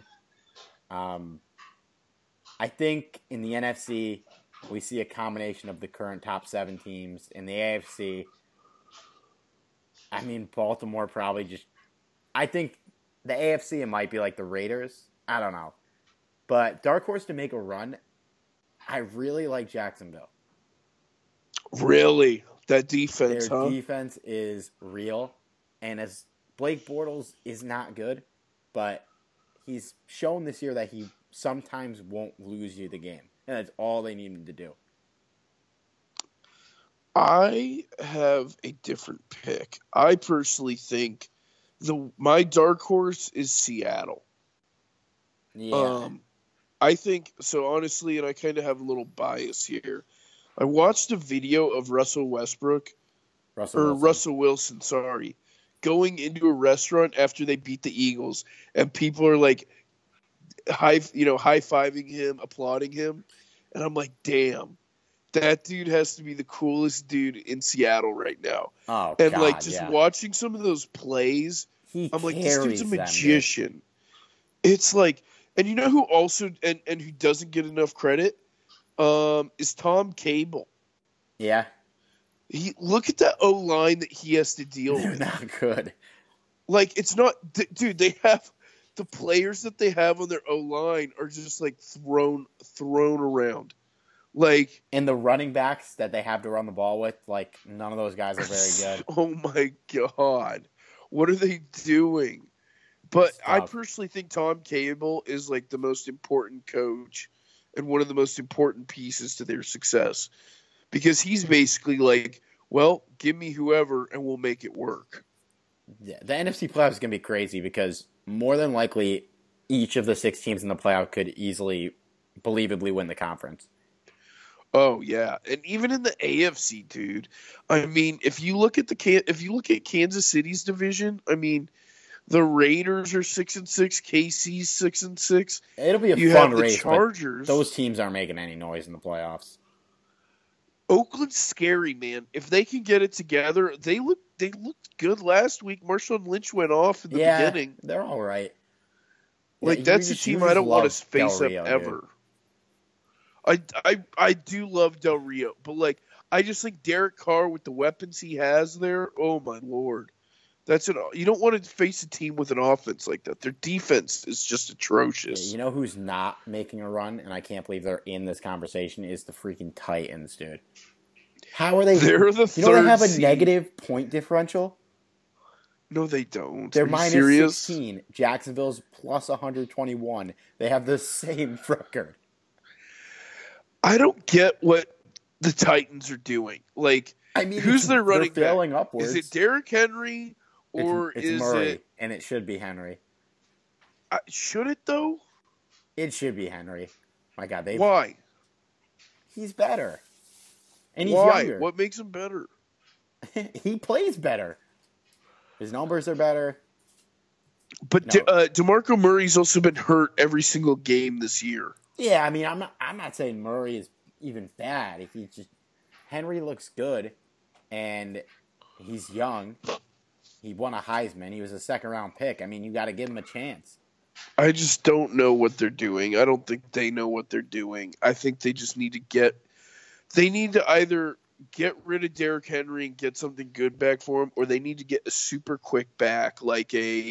I think in the NFC, we see a combination of the current top 7 teams. In the AFC, I mean, Baltimore probably just... I think the AFC, it might be like the Raiders. I don't know. But dark horse to make a run, I really like Jacksonville. Really? That defense, Their defense is real. And as Blake Bortles is not good, but he's shown this year that he sometimes won't lose you the game. And that's all they need him to do. I have a different pick. I personally think my dark horse is Seattle. Yeah. I think so. Honestly, and I kind of have a little bias here. I watched a video of Russell Wilson, sorry, going into a restaurant after they beat the Eagles, and people are like high-fiving him, applauding him, and I'm like, damn, that dude has to be the coolest dude in Seattle right now. Oh, and God, like just watching some of those plays, I'm like, this dude's a magician. It's like, and you know who also and who doesn't get enough credit is Tom Cable. Yeah. Look at that O-line that he has to deal with. They're not good. Like, it's not... Dude, they have... The players that they have on their O-line are just, like, thrown around. Like... And the running backs that they have to run the ball with, like, none of those guys are very good. Oh, my God. What are they doing? But I personally think Tom Cable is, like, the most important coach and one of the most important pieces to their success. Because he's basically like, well, give me whoever and we'll make it work. Yeah, the NFC playoffs is going to be crazy because more than likely each of the 6 teams in the playoff could easily, believably win the conference. Oh yeah, and even in the AFC, dude. I mean, if you look at Kansas City's division, I mean, the Raiders are 6-6, KC's 6-6. It'll be a fun race. Chargers. But those teams aren't making any noise in the playoffs. Oakland's scary, man. If they can get it together, they looked good last week. Marshawn Lynch went off in the beginning. They're all right. Like, that's a team I don't want to face up ever. I do love Del Rio, but like, I just think Derek Carr with the weapons he has there, oh my Lord. You don't want to face a team with an offense like that. Their defense is just atrocious. Yeah, you know who's not making a run, and I can't believe they're in this conversation, is the freaking Titans, dude. How are they? They're the third You know they have a seed. negative point differential? No, they don't. They're minus 16. Jacksonville's plus 121. They have the same record. I don't get what the Titans are doing. Like, I mean, who's their running back? Failing upwards. Is it Derrick Henry? Or it's Murray, and it should be Henry. Should it, though? It should be Henry. My God. Why? He's better. And he's younger. What makes him better? He plays better. His numbers are better. But DeMarco Murray's also been hurt every single game this year. Yeah, I mean, I'm not saying Murray is even bad. If Henry looks good, and he's young. He won a Heisman. He was a second-round pick. I mean, you got to give him a chance. I just don't know what they're doing. I don't think they know what they're doing. I think they just need to they need to either get rid of Derrick Henry and get something good back for him, or they need to get a super quick back, like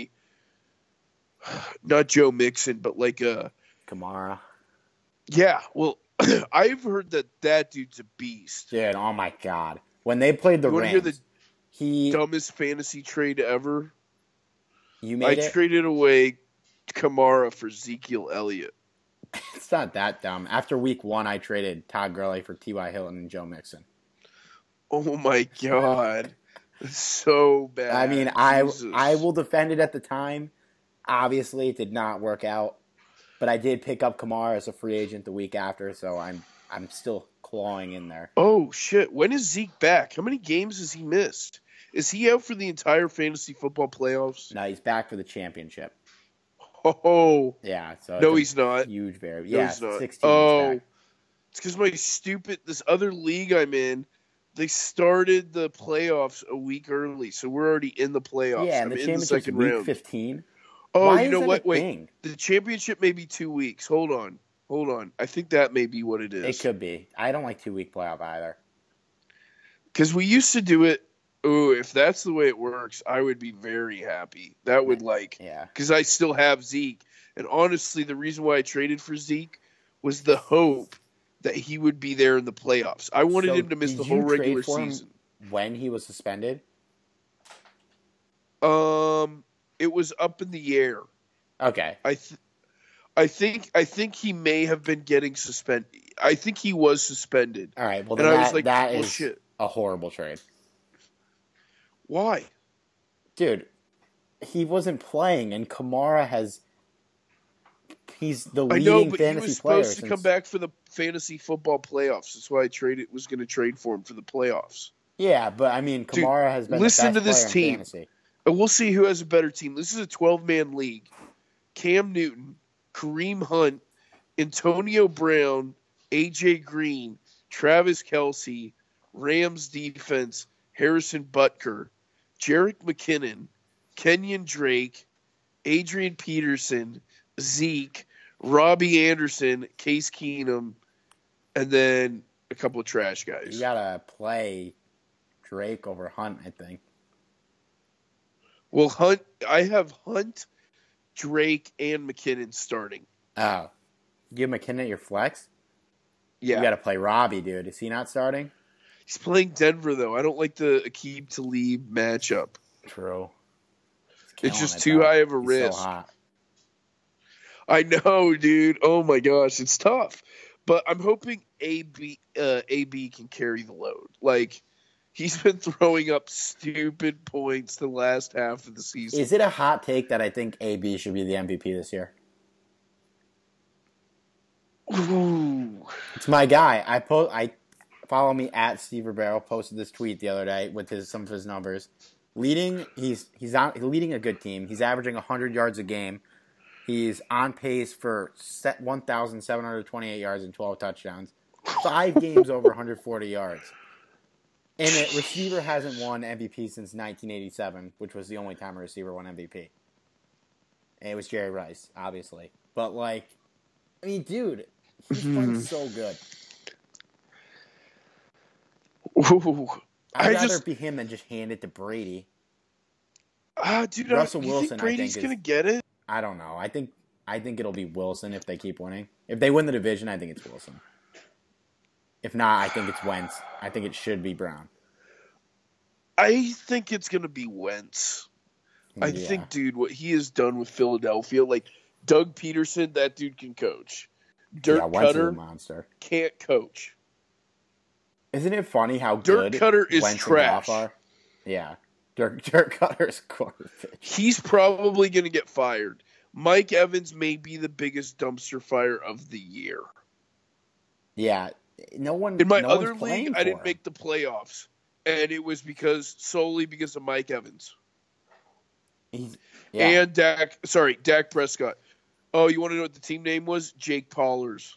not Joe Mixon, but like a Kamara. Yeah, well, I've heard that dude's a beast. Dude, oh my God. When they played the Rams, dumbest fantasy trade ever. I traded away Kamara for Ezekiel Elliott. It's not that dumb. After week 1, I traded Todd Gurley for T.Y. Hilton and Joe Mixon. Oh my God. It's so bad. I mean, I will defend it at the time. Obviously, it did not work out. But I did pick up Kamara as a free agent the week after, so I'm still clawing in there. Oh, shit. When is Zeke back? How many games has he missed? Is he out for the entire fantasy football playoffs? No, he's back for the championship. Oh. Yeah. So no, he's not. Huge variable. No, yeah, he's not. 16 it's because this other league I'm in, they started the playoffs a week early, so we're already in the playoffs. Yeah, and the championship's week round. 15. Oh, Why you know what? Wait, thing? The championship may be 2 weeks. Hold on. I think that may be what it is. It could be. I don't like 2-week playoff either. Because we used to do it. Oh, if that's the way it works, I would be very happy. That would because I still have Zeke. And honestly, the reason why I traded for Zeke was the hope that he would be there in the playoffs. I wanted him to miss the whole regular season. When he was suspended? It was up in the air. Okay. I think he may have been getting suspended. I think he was suspended. All right. Well, and then I was like, that well, is shit. a horrible trade. Why? Dude, he wasn't playing, and Kamara he's the I leading know, but he fantasy was player. supposed to come back for the fantasy football playoffs. That's why I was going to trade for him for the playoffs. Yeah, but I mean, Kamara has been listen the to best this player in team. fantasy. And we'll see who has a better team. This is a 12-man league. Cam Newton, Kareem Hunt, Antonio Brown, A.J. Green, Travis Kelce, Rams defense, Harrison Butker, Jerick McKinnon, Kenyon Drake, Adrian Peterson, Zeke, Robbie Anderson, Case Keenum, and then a couple of trash guys. You gotta play Drake over Hunt, I think. Well, I have Hunt, Drake, and McKinnon starting. Oh. You have McKinnon at your flex? Yeah. You gotta play Robbie, dude. Is he not starting? He's playing Denver, though. I don't like the Aqib Talib matchup. True. It's just too high of a risk. So hot. I know, dude. Oh, my gosh. It's tough. But I'm hoping AB can carry the load. Like, he's been throwing up stupid points the last half of the season. Is it a hot take that I think AB should be the MVP this year? Ooh. It's my guy. I follow me at Steve Ribeiro. Posted this tweet the other day with some of his numbers. He's leading a good team. He's averaging 100 yards a game. He's on pace for 1,728 yards and 12 touchdowns. 5 games over 140 yards. And a receiver hasn't won MVP since 1987, which was the only time a receiver won MVP. And it was Jerry Rice, obviously. But, like, I mean, dude, he's playing so good. Ooh. I'd rather be him than just hand it to Brady. Dude, Russell you Wilson, think Brady's I think, going to get it? I don't know. I think it'll be Wilson if they keep winning. If they win the division, I think it's Wilson. If not, I think it's Wentz. I think it should be Brown. I think it's going to be Wentz. I think, dude, what he has done with Philadelphia, like Doug Peterson, that dude can coach. Dirk Cutter, monster, can't coach. Isn't it funny how Dirk good Cutter is Wentz trash? And Goff are? Yeah, Dirk Cutter is garbage. He's probably going to get fired. Mike Evans may be the biggest dumpster fire of the year. Yeah, no one. In my no other one's playing league, for I didn't him. make the playoffs, and it was solely because of Mike Evans. And Dak Prescott. Oh, you want to know what the team name was? Jake Paulers.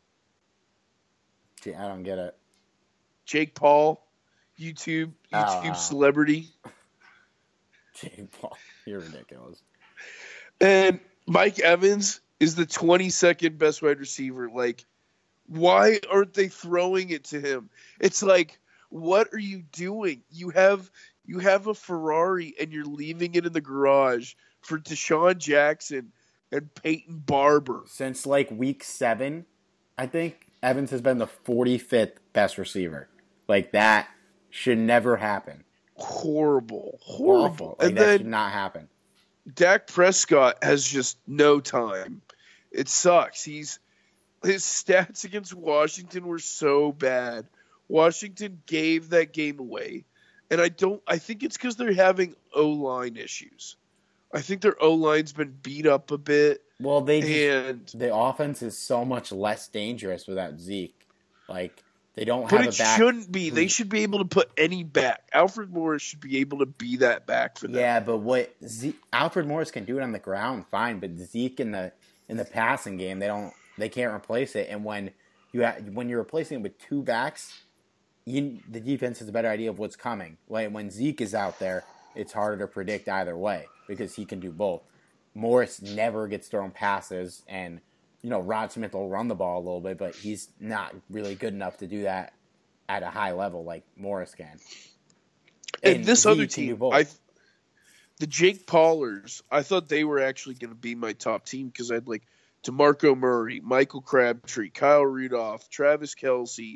Gee, I don't get it. Jake Paul, YouTube celebrity. Jake Paul, you're ridiculous. And Mike Evans is the 22nd best wide receiver. Like, why aren't they throwing it to him? It's like, what are you doing? You have a Ferrari and you're leaving it in the garage for Deshaun Jackson and Peyton Barber. Since like week 7, I think Evans has been the 45th best receiver. Like, that should never happen. Horrible. Awful. Like, And that then should not happen. Dak Prescott has just no time. It sucks. His stats against Washington were so bad. Washington gave that game away. And I think it's because they're having O-line issues. I think their O-line's been beat up a bit. Well, the offense is so much less dangerous without Zeke. Like, they don't have a back. But it shouldn't be. They should be able to put any back. Alfred Morris should be able to be that back for them. Yeah, but what Alfred Morris can do it on the ground, fine. But Zeke in the passing game, they can't replace it. And when you're replacing it with 2 backs, the defense has a better idea of what's coming. When Zeke is out there, it's harder to predict either way because he can do both. Morris never gets thrown passes, and Rod Smith will run the ball a little bit, but he's not really good enough to do that at a high level like Morris can. And this Zeke other can do team, both. the Jake Paulers, I thought they were actually going to be my top team because I had like DeMarco Murray, Michael Crabtree, Kyle Rudolph, Travis Kelce,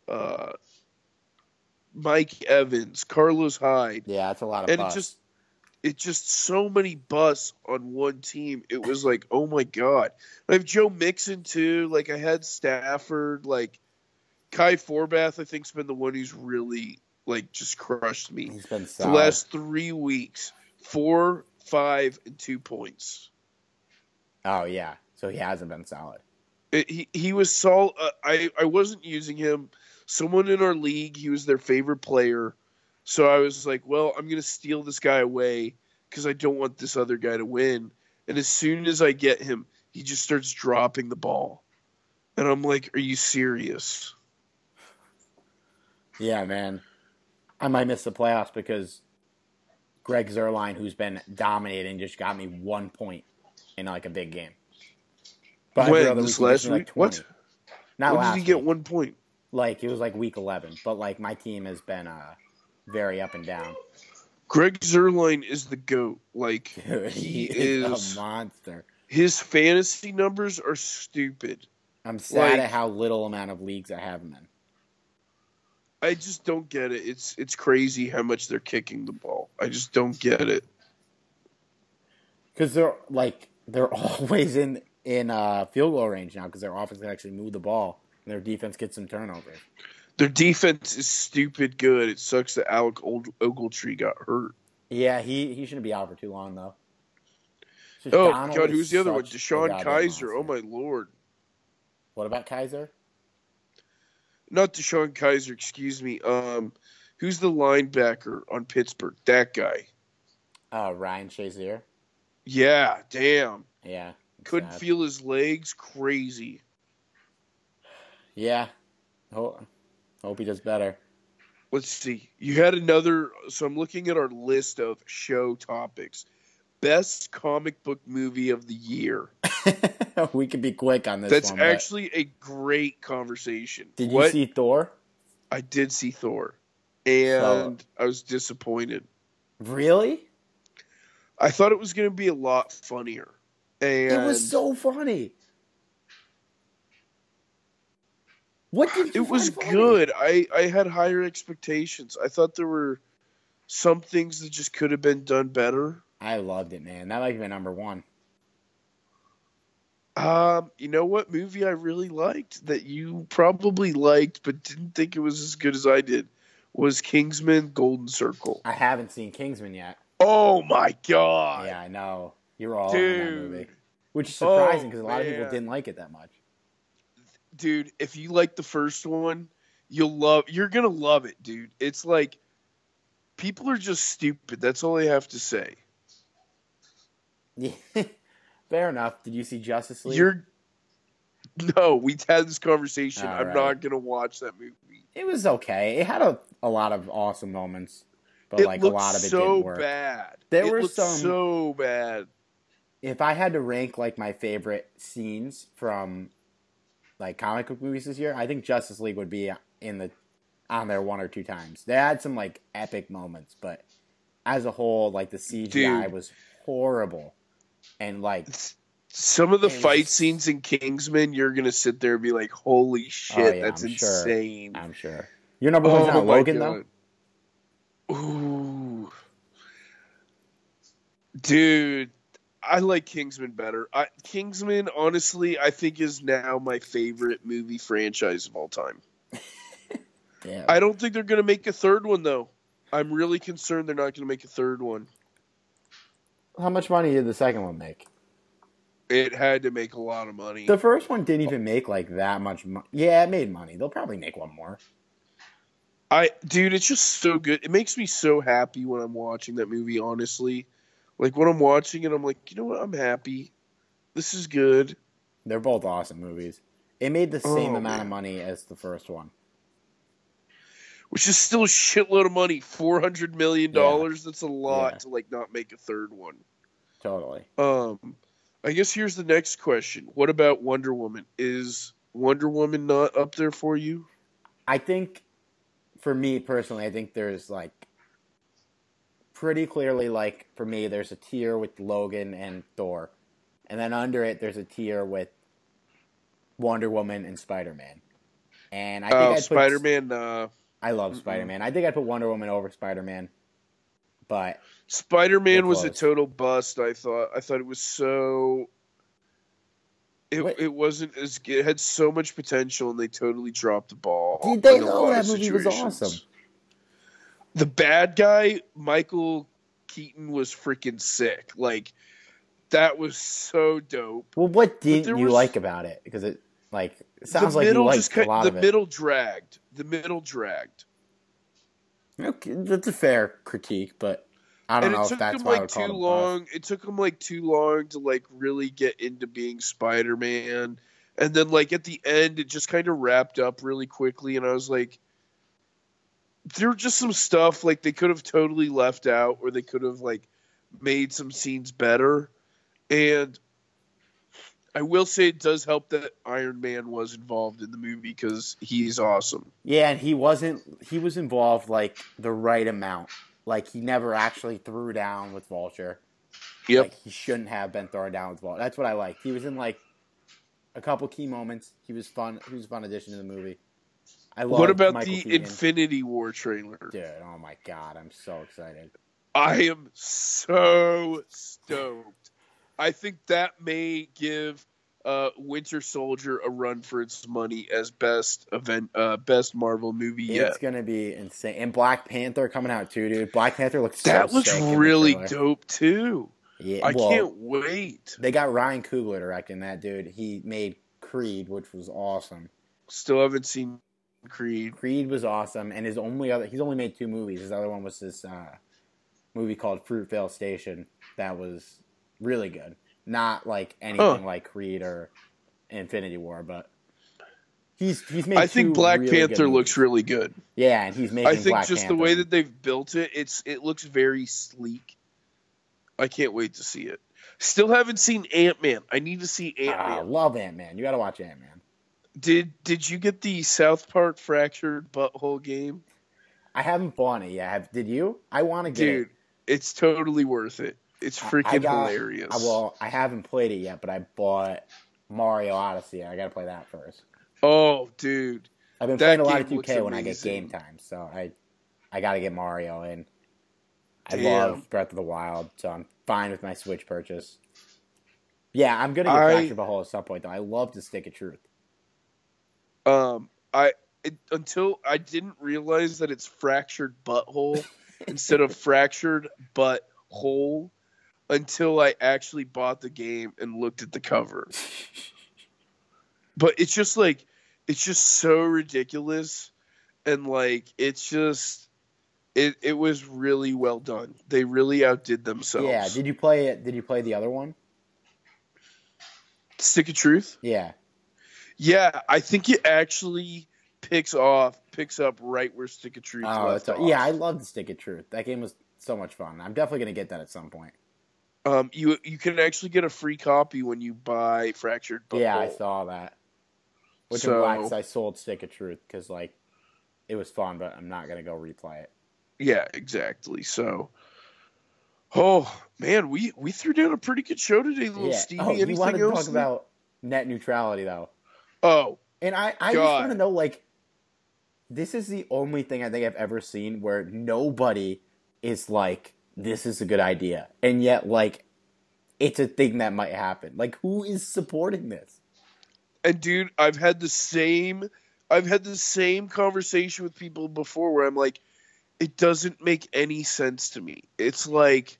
Mike Evans, Carlos Hyde. Yeah, that's a lot of busts. it just so many busts on one team. It was like, oh my god. I have Joe Mixon too. Like I had Stafford. Like Kai Forbath, I think's been the one who's really like just crushed me. He's been the solid. last 3 weeks. 4, 5, and 2 points. Oh yeah, so he hasn't been solid. He was solid. I wasn't using him. Someone in our league, he was their favorite player. So I was like, well, I'm going to steal this guy away because I don't want this other guy to win. And as soon as I get him, he just starts dropping the ball. And I'm like, are you serious? Yeah, man. I might miss the playoffs because Greg Zuerlein, who's been dominating, just got me 1 point in like a big game. But When? This last week? Like what? Not when last did he get week. 1 point? Like, it was like week 11. But like my team has been very up and down. Greg Zuerlein is the GOAT. Like, Dude, he is a monster. His fantasy numbers are stupid. I'm sad at how little amount of leagues I have him in. I just don't get it. It's crazy how much they're kicking the ball. I just don't get it. Because they're always in field goal range now because their offense can actually move the ball and their defense gets some turnovers. Their defense is stupid good. It sucks that Alec Ogletree got hurt. Yeah, he shouldn't be out for too long though. Oh Donald God, is who's the other one? such a Deshaun goddamn Kaiser. monster. Oh my Lord. What about Kaiser? Not Deshaun Kaiser, excuse me. Who's the linebacker on Pittsburgh? That guy. Ryan Shazier. Yeah, damn. Yeah. Couldn't sad. feel his legs. Crazy. Yeah. Hope he does better. Let's see. You had another. So I'm looking at our list of show topics. Best comic book movie of the year. We could be quick on this That's one. actually a great conversation. Did you see Thor? I did see Thor. And I was disappointed. Really? I thought it was going to be a lot funnier. And It was so funny. What did you It was find funny? good. I had higher expectations. I thought there were some things that just could have been done better. I loved it, man. That might be number one. You know what movie I really liked that you probably liked but didn't think it was as good as I did was Kingsman Golden Circle. I haven't seen Kingsman yet. Oh my god. Yeah, I know. You're all in that Dude. movie. Which is surprising because Oh, a lot of people man. didn't like it that much. Dude, if you like the first one, you're going to love it, dude. It's like people are just stupid. That's all I have to say. Yeah. Fair enough. Did you see Justice League? No, we had this conversation. All I'm right. not going to watch that movie. It was okay. It had a lot of awesome moments, but It like a looked lot of it so didn't work. bad. There it were looked some- so bad. If I had to rank like my favorite scenes from like comic book movies this year, I think Justice League would be on there one or two times. They had some like epic moments, but as a whole, like the CGI Dude. was horrible, and like Some of the It was fight just- scenes in Kingsman, you're going to sit there and be like, holy shit, yeah, that's I'm sure. insane. I'm sure your number one's not my Logan though. God. Ooh. Dude, I like Kingsman better. Kingsman, honestly, I think is now my favorite movie franchise of all time. Yeah, I don't think they're going to make a third one, though. I'm really concerned they're not going to make a third one. how much money did the second one make? It had to make a lot of money. The first one didn't even make like that much money. Yeah, it made money. They'll probably make one more. Dude, it's just so good. It makes me so happy when I'm watching that movie, honestly. Like, when I'm watching it, I'm like, you know what? I'm happy. This is good. They're both awesome movies. It made the same Oh, amount man. of money as the first one. Which is still a shitload of money. $400 million. Yeah. That's a lot Yeah. to, like, not make a third one. Totally. I guess here's the next question. What about Wonder Woman? Is Wonder Woman not up there for you? I think, for me personally, I think there's like pretty clearly, like for me, there's a tier with Logan and Thor, and then under it, there's a tier with Wonder Woman and Spider-Man. And I think I'd Spider-Man. I love Spider-Man. I think I'd put Wonder Woman over Spider-Man, but Spider-Man was a close. total bust. I thought it was so. It wasn't as it had so much potential, and they totally dropped the ball. Dude, they in a know lot that of movie was situations. awesome. The bad guy, Michael Keaton, was freaking sick. Like, that was so dope. Well, what didn't there you was- like about it? Because it sounds The like you middle liked a lot the of it. middle dragged. The middle dragged. Okay, that's a fair critique, but I don't And know it if took that's him why I like would call too it a long. bust. It took him like too long to like really get into being Spider-Man. And then like at the end, it just kind of wrapped up really quickly. And I was like, there were just some stuff like they could have totally left out, or they could have like made some scenes better. And I will say it does help that Iron Man was involved in the movie because he's awesome. Yeah, and he was involved like the right amount. Like he never actually threw down with Vulture. Yep. Like he shouldn't have been thrown down with Vulture. That's what I liked. He was in like a couple key moments. He was fun. He was a fun addition to the movie. I love. What about Michael the Keaton. Infinity War trailer? Dude, oh my god, I'm so excited. I am so stoked. I think that may give Winter Soldier a run for its money as best Marvel movie yet. It's gonna be insane. And Black Panther coming out too, dude. Black Panther looks That so looks sick in the really trailer. dope too. Yeah, I well, can't wait. They got Ryan Coogler directing that, dude. He made Creed, which was awesome. Still haven't seen Creed. Creed was awesome, and he's only made 2 movies. His other one was this movie called Fruitvale Station that was really good. Not like anything like Creed or Infinity War, but he's made. I think 2 Black really Panther good looks movies. really good. Yeah, and he's making. I think Black just Panther. the way that they've built it, it looks very sleek. I can't wait to see it. Still haven't seen Ant-Man. I need to see Ant-Man. Love Ant-Man. You got to watch Ant-Man. Did you get the South Park Fractured Butthole game? I haven't bought it yet. Did you? I want to get it. Dude, it's totally worth it. It's freaking hilarious. Well, I haven't played it yet, but I bought Mario Odyssey. I got to play that first. Oh, dude. I've been That playing a lot of game looks 2K when I get amazing. game time, so I got to get Mario in. I Damn. love Breath of the Wild, so I'm fine with my Switch purchase. Yeah, I'm gonna get Fractured Butthole at some point though. I love the Stick of Truth. Until I didn't realize that it's Fractured Butthole instead of Fractured Butthole until I actually bought the game and looked at the cover. But it's just so ridiculous, and like it was really well done. They really outdid themselves. Yeah, did you play it? Did you play the other one? Stick of Truth? Yeah. Yeah, I think it actually picks up right where Stick of Truth left off. Yeah, I love the Stick of Truth. That game was so much fun. I'm definitely gonna get that at some point. You can actually get a free copy when you buy Fractured Butthole. Yeah, I saw that. Which I'm glad 'cause I sold Stick of Truth because like it was fun, but I'm not gonna go replay it. Yeah, exactly. So, oh man, we threw down a pretty good show today, little Stevie. Oh, you Anything wanted to else? talk about net neutrality though. Oh, And I just want to know, like, this is the only thing I think I've ever seen where nobody is like, this is a good idea. And yet, like, it's a thing that might happen. Like, who is supporting this? and dude, I've had the same conversation with people before where I'm like, it doesn't make any sense to me. It's like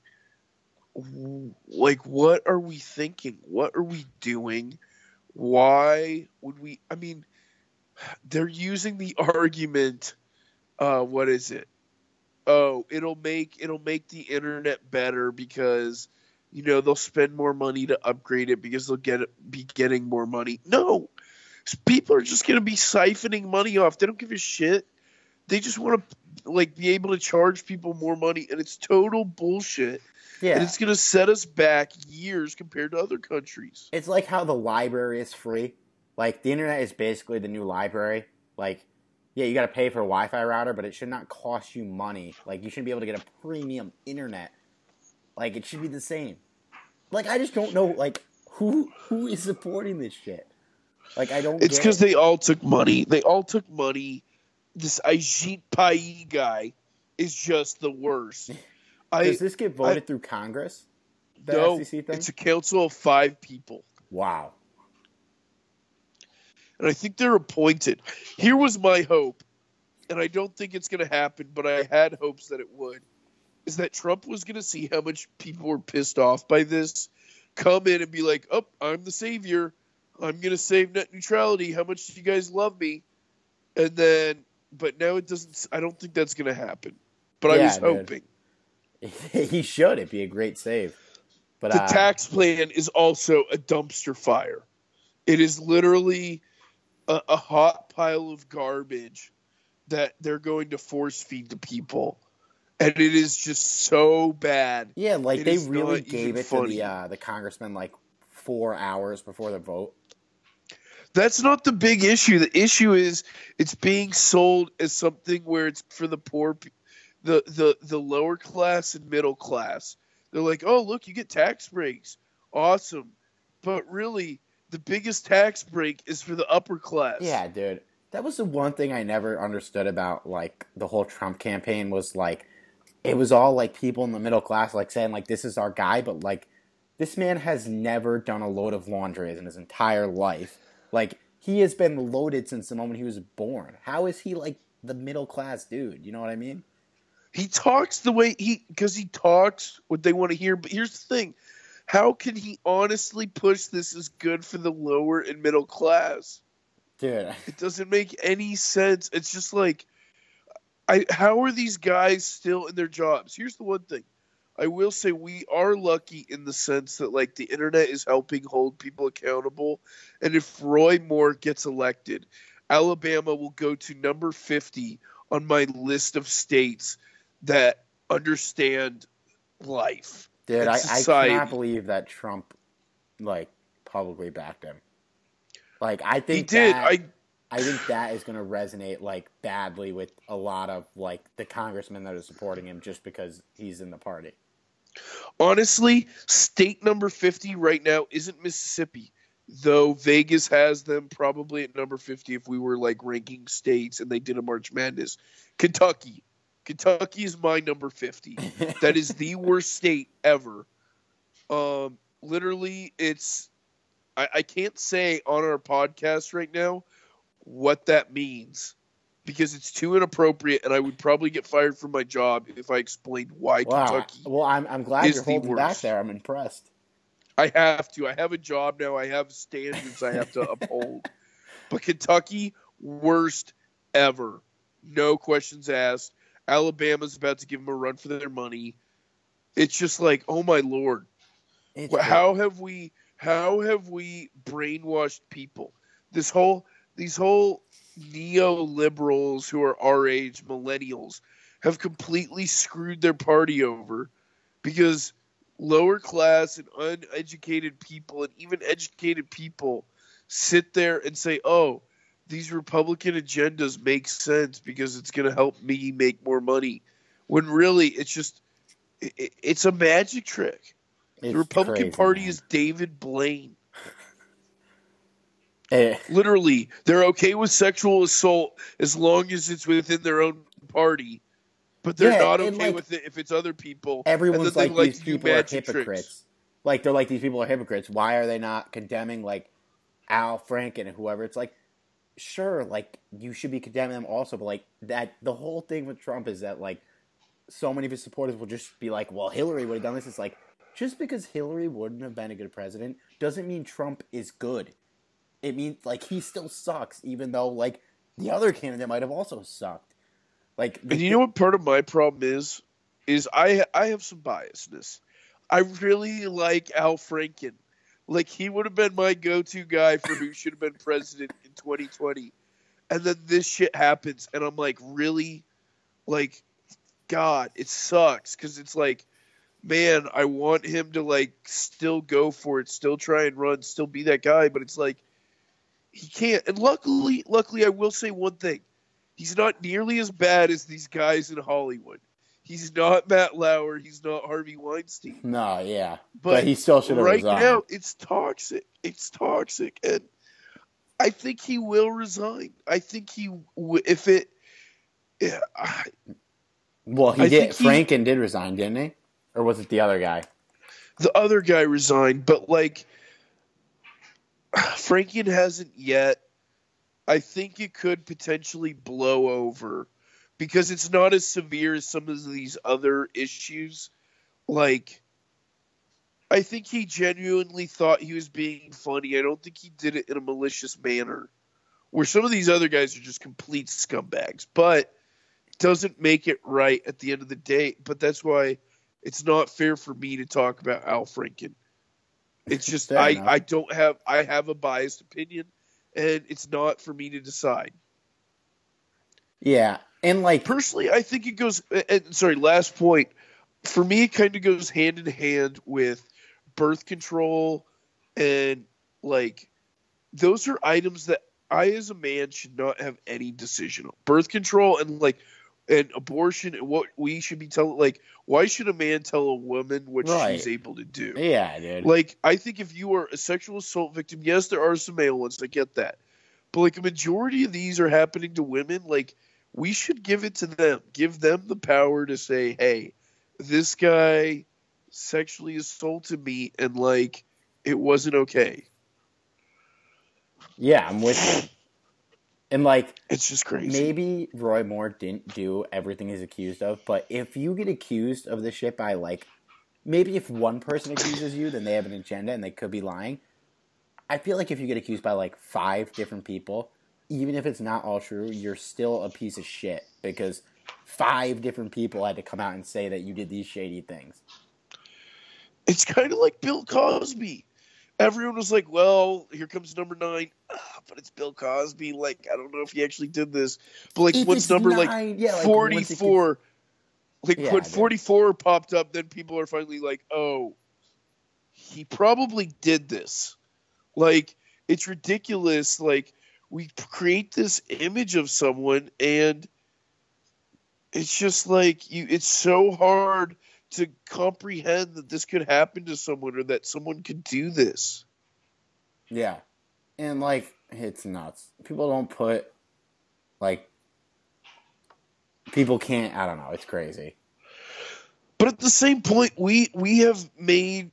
what are we thinking? What are we doing? Why would we? I mean, they're using the argument. What is it? Oh, it'll make the internet better because they'll spend more money to upgrade it because they'll be getting more money. No, people are just gonna be siphoning money off. They don't give a shit. They just want to be able to charge people more money, and it's total bullshit. Yeah. And it's going to set us back years compared to other countries. It's like how the library is free. Like, the internet is basically the new library. Like, yeah, you got to pay for a Wi-Fi router, but it should not cost you money. Like, you shouldn't be able to get a premium internet. Like, it should be the same. Like, I just don't know, like, who is supporting this shit? Like, I don't It's because they all took money. They all took money. This Ajit Pai guy is just the worst. Does this get voted through Congress? No, SEC thing? it's a council of 5 people. Wow. And I think they're appointed. Here was my hope, and I don't think it's going to happen, but I had hopes that it would, is that Trump was going to see how much people were pissed off by this, come in and be like, oh, I'm the savior. I'm going to save net neutrality. How much do you guys love me? And then, but now it doesn't, I don't think that's going to happen. But I was hoping. He should. It'd be a great save. But the tax plan is also a dumpster fire. It is literally a hot pile of garbage that they're going to force feed to people. And it is just so bad. Yeah, like they really gave it to the congressman like 4 hours before the vote. That's not the big issue. The issue is it's being sold as something where it's for the poor, the lower class and middle class. They're like, oh, look, you get tax breaks. Awesome. But really, the biggest tax break is for the upper class. Yeah, dude. That was the one thing I never understood about, like, the whole Trump campaign was, like, it was all, like, people in the middle class, like, saying, like, this is our guy. But, like, this man has never done a load of laundry in his entire life. Like, he has been loaded since the moment he was born. How is he, like, the middle class dude? You know what I mean? He talks the way because he talks what they want to hear. But here's the thing. How can he honestly push this as good for the lower and middle class? Dude. It doesn't make any sense. It's just like, how are these guys still in their jobs? Here's the one thing. I will say we are lucky in the sense that, like, the internet is helping hold people accountable. And if Roy Moore gets elected, Alabama will go to number 50 on my list of states that understand life. Dude, I cannot believe that Trump, like, publicly backed him. Like, I think he did. I think that is going to resonate, like, badly with a lot of, like, the congressmen that are supporting him just because he's in the party. Honestly, state number 50 right now isn't Mississippi, though Vegas has them probably at number 50 if we were, like, ranking states and they did a March Madness. Kentucky. Kentucky is my number 50. That is the worst state ever. Literally, it's... I can't say on our podcast right now what that means because it's too inappropriate, and I would probably get fired from my job if I explained why Kentucky. Well, I'm glad you're holding back there. I'm impressed. I have to. I have a job now. I have standards I have to uphold. But Kentucky, worst ever. No questions asked. Alabama's about to give them a run for their money. It's just like, oh my Lord. How have we brainwashed people? These whole neoliberals who are our age, millennials, have completely screwed their party over because lower class and uneducated people and even educated people sit there and say, oh, these Republican agendas make sense because it's going to help me make more money. When really it's a magic trick. The Republican Party is David Blaine. Literally, they're okay with sexual assault as long as it's within their own party, but they're not okay with it if it's other people. Everyone's like these people are hypocrites. Tricks. Like, they're like, these people are hypocrites. Why are they not condemning, like, Al Franken and whoever? It's like, sure, like, you should be condemning them also, but, like, that the whole thing with Trump is that, like, so many of his supporters will just be like, well, Hillary would have done this. It's like, just because Hillary wouldn't have been a good president doesn't mean Trump is good. It means, like, he still sucks, even though, like, the other candidate might have also sucked. Like, and you know what part of my problem is I have some biasness. I really like Al Franken. Like, he would have been my go-to guy for who should have been president in 2020. And then this shit happens, and I'm like, really? Like, God, it sucks, because it's like, man, I want him to, like, still go for it, still try and run, still be that guy, but it's like, he can't. And luckily, I will say one thing. He's not nearly as bad as these guys in Hollywood. He's not Matt Lauer. He's not Harvey Weinstein. No, yeah. But he still should have resigned. Right now, it's toxic. It's toxic. And I think he will resign. I think Well, Franken did resign, didn't he? Or was it the other guy? The other guy resigned, but like Franken hasn't yet. I think it could potentially blow over because it's not as severe as some of these other issues. Like, I think he genuinely thought he was being funny. I don't think he did it in a malicious manner. Where some of these other guys are just complete scumbags. But doesn't make it right at the end of the day. But that's why it's not fair for me to talk about Al Franken. It's just I have a biased opinion, and it's not for me to decide. Yeah, and like personally, I think it goes. Last point. For me, it kind of goes hand in hand with birth control, and like those are items that I, as a man, should not have any decision on. Birth control and abortion and what we should be telling. Like, why should a man tell a woman what she's able to do? Yeah, dude. Like, I think if you are a sexual assault victim, yes, there are some male ones. I get that. But, like, a majority of these are happening to women. Like, we should give it to them. Give them the power to say, hey, this guy sexually assaulted me and, like, it wasn't okay. Yeah, I'm with you. And, like, it's just crazy. Maybe Roy Moore didn't do everything he's accused of, but if you get accused of this shit by, like, maybe if one person accuses you, then they have an agenda and they could be lying. I feel like if you get accused by, like, 5 different people, even if it's not all true, you're still a piece of shit because 5 different people had to come out and say that you did these shady things. It's kind of like Bill Cosby. Everyone was like, well, here comes number 9. But it's Bill Cosby. Like, I don't know if he actually did this. But, like, once number, 44, when 44 popped up, then people are finally like, oh, he probably did this. Like, it's ridiculous. Like, we create this image of someone, and it's just like, it's so hard to comprehend that this could happen to someone or that someone could do this. Yeah. And, like, it's nuts. People don't put, like, people can't, I don't know, it's crazy. But at the same point, we have made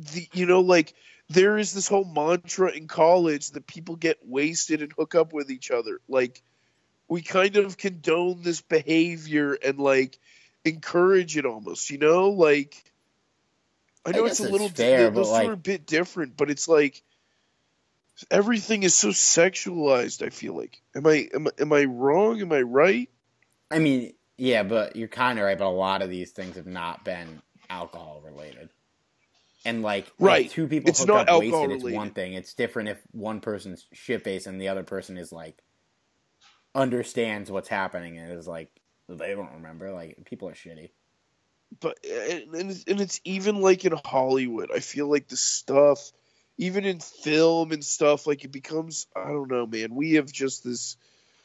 there is this whole mantra in college that people get wasted and hook up with each other. Like, we kind of condone this behavior and, like, encourage it almost, like, I know it's a little fair, those but are a bit different, but it's like everything is so sexualized. I feel like, am I wrong? Am I right? I mean, yeah, but you're kind of right. But a lot of these things have not been alcohol related, and like, right, if 2 people it's hook not up alcohol wasted. related. It's one thing. It's different if one person's shit faced and the other person is like understands what's happening and is like they don't remember. Like, people are shitty. But and it's even like in Hollywood. I feel like the stuff, even in film and stuff, like it becomes, I don't know, man. We have just this.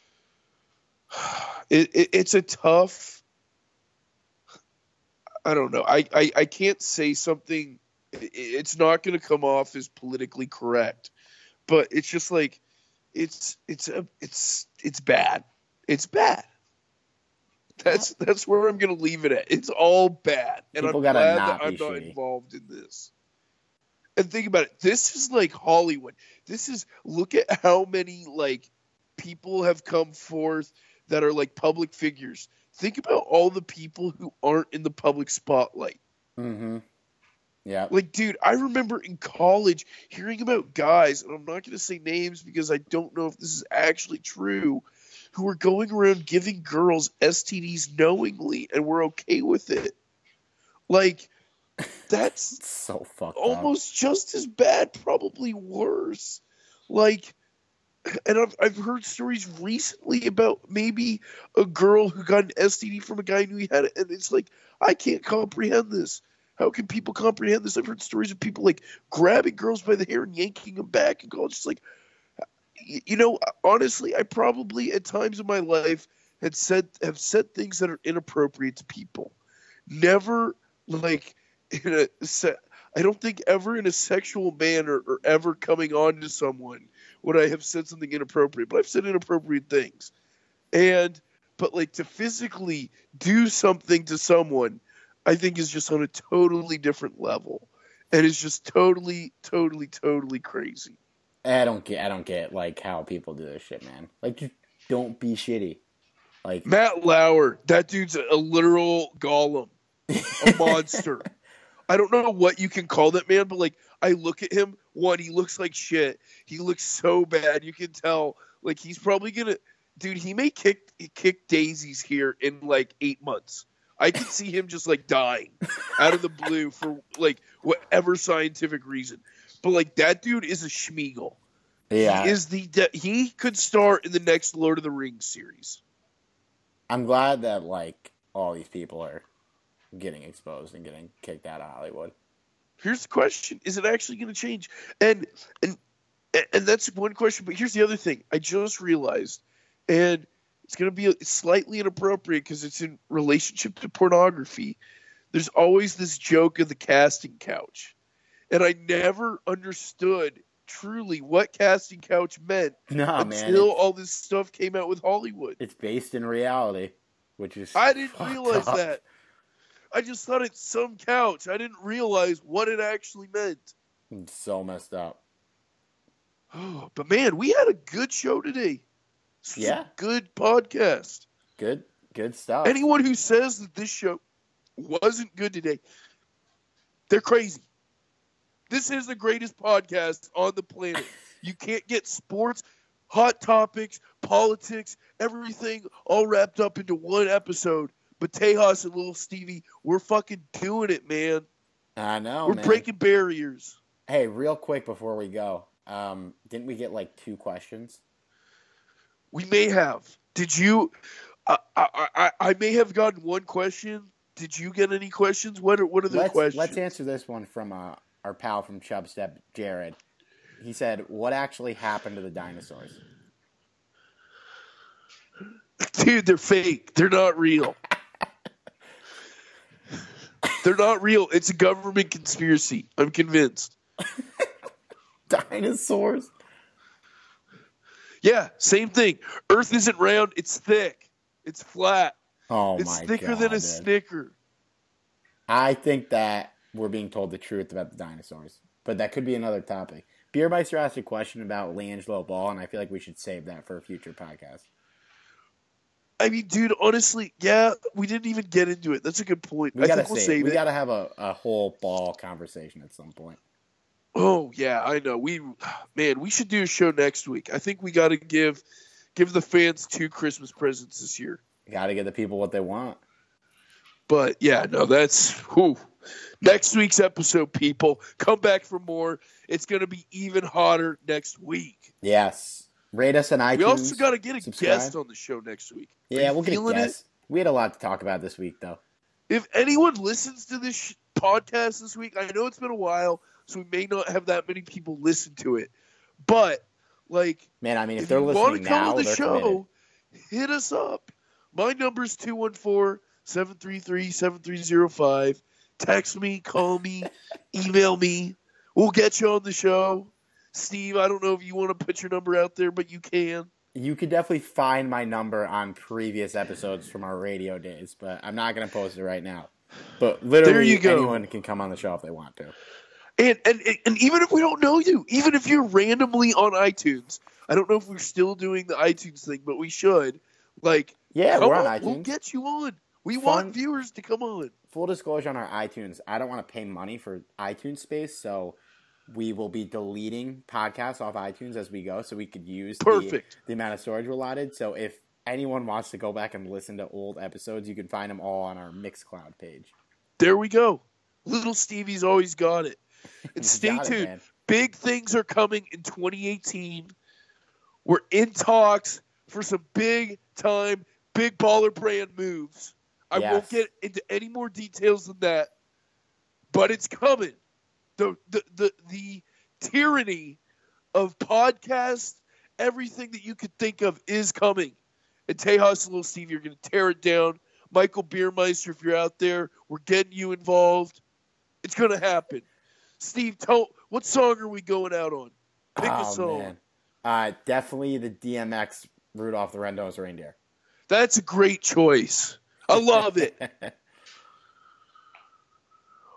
It's a tough. I don't know. I can't say something. It's not going to come off as politically correct, but it's just like it's bad. It's bad. That's where I'm going to leave it at. It's all bad. And People I'm glad not that I'm be not shitty. involved in this. And think about it. This is like Hollywood. Look at how many, like, people have come forth that are, like, public figures. Think about all the people who aren't in the public spotlight. Mm-hmm. Yeah. Like, dude, I remember in college hearing about guys, and I'm not going to say names because I don't know if this is actually true, who were going around giving girls STDs knowingly and were okay with it. Like, that's so fucked almost just as bad, probably worse. Like, and I've heard stories recently about maybe a girl who got an STD from a guy who knew he had it, and it's like, I can't comprehend this. How can people comprehend this? I've heard stories of people, like, grabbing girls by the hair and yanking them back and college. It's like, honestly, I probably at times in my life have said things that are inappropriate to people. Never, like, I don't think ever in a sexual manner or ever coming on to someone would I have said something inappropriate. But I've said inappropriate things. But, like, to physically do something to someone, I think is just on a totally different level, and is just totally, totally, totally crazy. I don't get like how people do this shit, man. Like, just don't be shitty. Like Matt Lauer, that dude's a literal golem, a monster. I don't know what you can call that man, but like I look at him, one, he looks like shit. He looks so bad. You can tell like he's probably gonna, dude. He may kick daisies here in like 8 months. I can see him just like dying out of the blue for like whatever scientific reason. But like that dude is a Schmeagle. Yeah, he is he could star in the next Lord of the Rings series. I'm glad that like all these people are getting exposed and getting kicked out of Hollywood. Here's the question: is it actually going to change? And that's one question. But here's the other thing: I just realized, and it's going to be slightly inappropriate because it's in relationship to pornography. There's always this joke of the casting couch, and I never understood truly what casting couch meant until all this stuff came out with Hollywood. It's based in reality, which is I didn't realize that. I just thought it's some couch. I didn't realize what it actually meant. It's so messed up. Oh, but man, we had a good show today. This was a good podcast. Good stuff. Anyone who says that this show wasn't good today, they're crazy. This is the greatest podcast on the planet. You can't get sports, hot topics, politics, everything all wrapped up into one episode. But Tejas and Little Stevie, we're fucking doing it, man. I know, We're breaking barriers. Hey, real quick before we go, didn't we get like 2 questions? We may have. Did you? I may have gotten one question. Did you get any questions? What are the questions? Let's answer this one from our pal from Chubstep, Jared. He said, "What actually happened to the dinosaurs?" Dude, they're fake. They're not real. They're not real. It's a government conspiracy. I'm convinced. Dinosaurs? Yeah, same thing. Earth isn't round. It's thick. It's flat. Oh, it's thicker than a Snicker. I think that we're being told the truth about the dinosaurs. But that could be another topic. Beermeister asked a question about LiAngelo Ball, and I feel like we should save that for a future podcast. I mean, dude, honestly, yeah, we didn't even get into it. That's a good point. We gotta have a whole Ball conversation at some point. Oh yeah, I know. We should do a show next week. I think we got to give the fans 2 Christmas presents this year. Got to give the people what they want. But yeah, no, that's next week's episode. People, come back for more. It's going to be even hotter next week. Yes. Rate us on iTunes. We also got to get a guest on the show next week. Yeah, we'll get a guest. We had a lot to talk about this week, though. If anyone listens to this podcast this week, I know it's been a while, so we may not have that many people listen to it. But, like, man, I mean, if they're listening now, they're committed. Hit us up. My number's 214-733-7305. Text me, call me, email me. We'll get you on the show. Steve, I don't know if you want to put your number out there, but you can. You could definitely find my number on previous episodes from our radio days, but I'm not going to post it right now. But literally, anyone can come on the show if they want to. And even if we don't know you, even if you're randomly on iTunes, I don't know if we're still doing the iTunes thing, but we should. Like, yeah, we're on iTunes. We'll get you on. We want viewers to come on. Full disclosure on our iTunes, I don't want to pay money for iTunes space, so we will be deleting podcasts off iTunes as we go, so we could use the amount of storage we're allotted. So if anyone wants to go back and listen to old episodes, you can find them all on our Mixcloud page. There we go. Little Stevie's always got it. And stay tuned. Big things are coming in 2018. We're in talks for some big time, big baller brand moves. I won't get into any more details than that, but it's coming. The tyranny of podcasts, everything that you could think of is coming. And Tejas and Little Steve, you're going to tear it down. Michael Beermeister, if you're out there, we're getting you involved. It's going to happen. Steve, what song are we going out on? Pick a song. Man. Definitely the DMX Rudolph the Red-Nosed Reindeer. That's a great choice. I love it.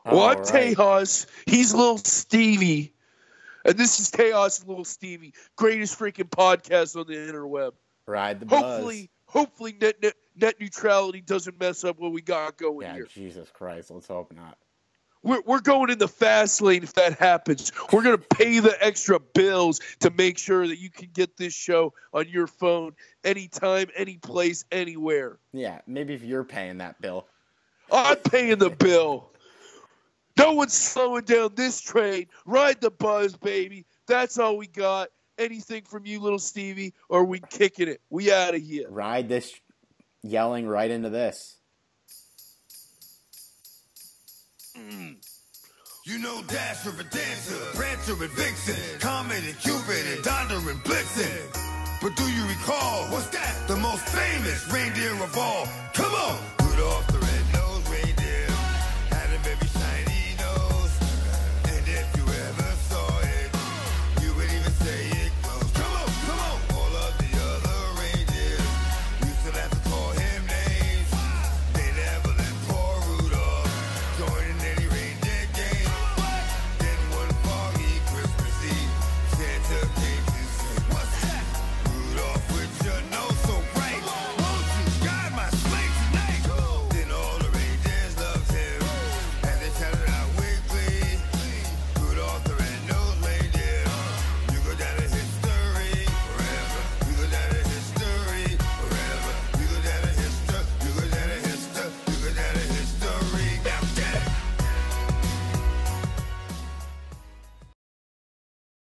Well, I'm Tejas. He's Little Stevie. And this is Tejas and Little Stevie. Greatest freaking podcast on the interweb. Ride the buzz. Hopefully net neutrality doesn't mess up what we got going here. Jesus Christ. Let's hope not. We're going in the fast lane if that happens. We're going to pay the extra bills to make sure that you can get this show on your phone anytime, any place, anywhere. Yeah, maybe if you're paying that bill. I'm paying the bill. No one's slowing down this train. Ride the buzz, baby. That's all we got. Anything from you, Little Stevie, or we kicking it. We out of here. Ride this, yelling right into this. You know Dasher and Dancer, Prancer and Vixen, Comet and Cupid and Donder and Blitzen. But do you recall, what's that? The most famous reindeer of all. Come on!